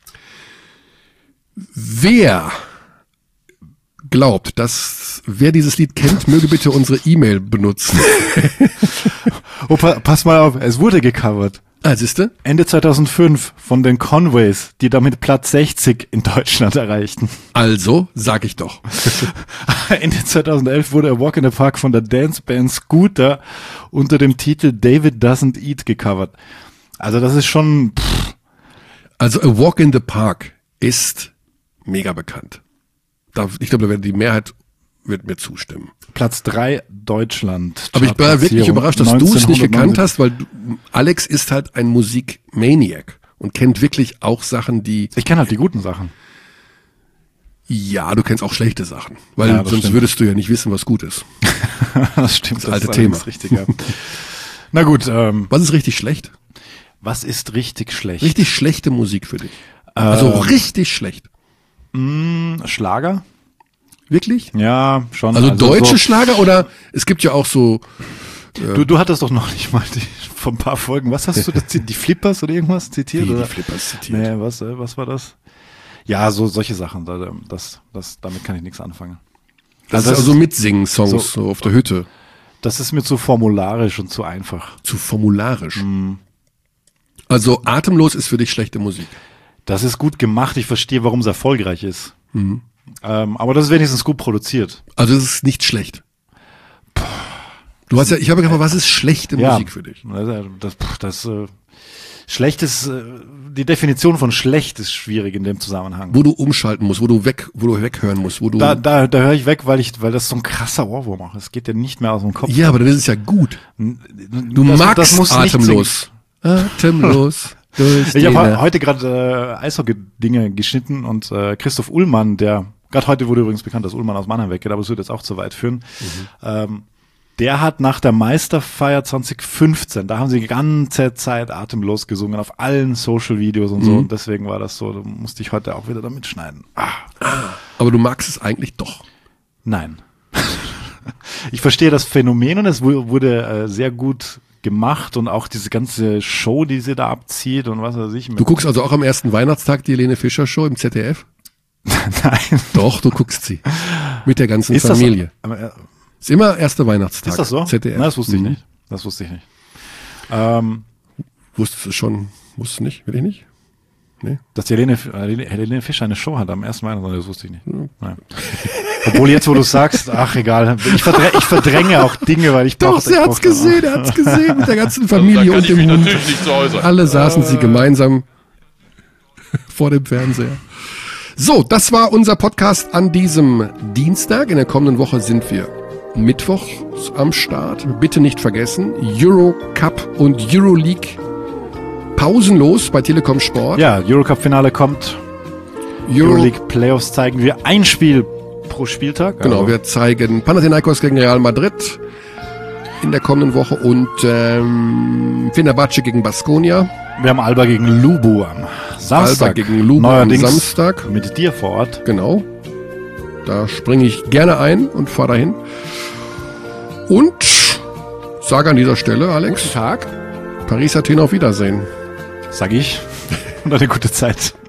Wer glaubt, dass wer dieses Lied kennt, möge bitte unsere E-Mail benutzen. Oh, pa pass mal auf, es wurde gecovert. Ah, siehste? Ende zweitausendfünf von den Conways, die damit Platz sechzig in Deutschland erreichten. Also, sag ich doch. Ende zweitausendelf wurde A Walk in the Park von der Danceband Scooter unter dem Titel David Doesn't Eat gecovert. Also das ist schon, pff, Also A Walk in the Park ist mega bekannt. Da, ich glaube, da wird die Mehrheit wird mir zustimmen. Platz drei Deutschland. Aber ich war wirklich Chartplatzierung überrascht, dass du es nicht gekannt neunzehnhundertneunundsiebzig. hast, weil du, Alex ist halt ein Musikmaniac und kennt wirklich auch Sachen, die, Ich kenne halt die guten Sachen. ja, du kennst auch schlechte Sachen, weil Ja, das sonst stimmt. würdest du ja nicht wissen, was gut ist. Das stimmt. Das alte ist Thema. allerdings richtig, ja. Na gut, ähm, Was ist richtig schlecht? was ist richtig schlecht? Richtig schlechte Musik für dich. Also Ähm, richtig schlecht. mh, Schlager? Wirklich? Ja, schon. Also, deutsche so, Schlager oder es gibt ja auch so, Du, du hattest doch noch nicht mal die, vor ein paar Folgen, was hast du da zitiert? Die Flippers oder irgendwas zitiert? wie die oder? Flippers zitiert. Nee, was, äh, was war das? Ja, so solche Sachen, da- das, das, damit kann ich nichts anfangen. Das Also ist das also Mitsingen-Songs so- so auf der Hütte. Das ist mir zu formularisch und zu einfach. Zu formularisch. Mhm. Also atemlos ist für dich schlechte Musik. Das ist gut gemacht, ich verstehe, warum es erfolgreich ist. Mhm. Ähm, aber das ist wenigstens gut produziert. Also es ist nicht schlecht. Du hast ja, ich habe gefragt, was ist schlechte Ja. Musik für dich? Das, das, das äh, schlecht ist, äh, die Definition von schlecht ist schwierig in dem Zusammenhang. Wo du umschalten musst, wo du weg, wo du weghören musst, wo du. Da, da, da höre ich weg, weil ich, weil das so ein krasser Ohrwurm macht. Es geht ja nicht mehr aus dem Kopf. ja, aber dann ist es ja gut. Du Du magst atemlos. atemlos durch Ich habe die heute gerade äh, Eishockey-Dinge geschnitten und äh, Christoph Ullmann, der, gerade heute wurde übrigens bekannt, dass Ullmann aus Mannheim weggeht, aber es wird jetzt auch zu weit führen. Mhm. Ähm, der hat nach der Meisterfeier zwanzig fünfzehn, da haben sie die ganze Zeit atemlos gesungen, auf allen Social-Videos und so, Mhm. und deswegen war das so, da musste ich heute auch wieder damit schneiden. Ah. Aber du magst es eigentlich doch. Nein. Ich verstehe das Phänomen und es wu- wurde äh, sehr gut gemacht und auch diese ganze Show, die sie da abzieht und was weiß ich. Du guckst also auch am ersten Weihnachtstag die Helene Fischer Show im Z D F? Nein. Doch, du guckst sie. Mit der ganzen Ist das so? Familie. Aber, äh, Ist immer erster Weihnachtstag. Ist das so? Z D F. Na, das wusste ich Mhm. nicht. Das wusste ich nicht. Ähm, Wusstest du schon? Wusstest du nicht? Will ich nicht? Nee. dass die Helene, Helene, Helene Fischer eine Show hat am ersten Weihnachtstag, das wusste ich nicht. Nein. Obwohl jetzt, wo du sagst, ach egal, ich, verdränge, ich verdränge auch Dinge, weil ich Doch, brauche- er ich hat's brauche- gesehen, er hat's gesehen mit der ganzen Also, Familie da kann und ich dem mich Hund. natürlich nicht zu äußern. Alle saßen sie gemeinsam vor dem Fernseher. So, das war unser Podcast an diesem Dienstag. In der kommenden Woche sind wir Mittwoch am Start. Bitte nicht vergessen, Eurocup und Euroleague pausenlos bei Telekom Sport. Ja, Eurocup-Finale kommt. Euro- Euroleague-Playoffs zeigen wir ein Spiel pro Spieltag. Genau, Also, wir zeigen Panathinaikos gegen Real Madrid in der kommenden Woche und ähm, Fenerbahce gegen Baskonia. wir haben Alba gegen Lubu am Samstag. Alba gegen Lubu am Neuerdings Samstag. mit dir vor Ort. Genau. Da springe ich gerne ein und fahre dahin. Und sage an dieser Stelle, Alex, Tag, Paris, Athen, auf Wiedersehen. sag ich. Und eine gute Zeit.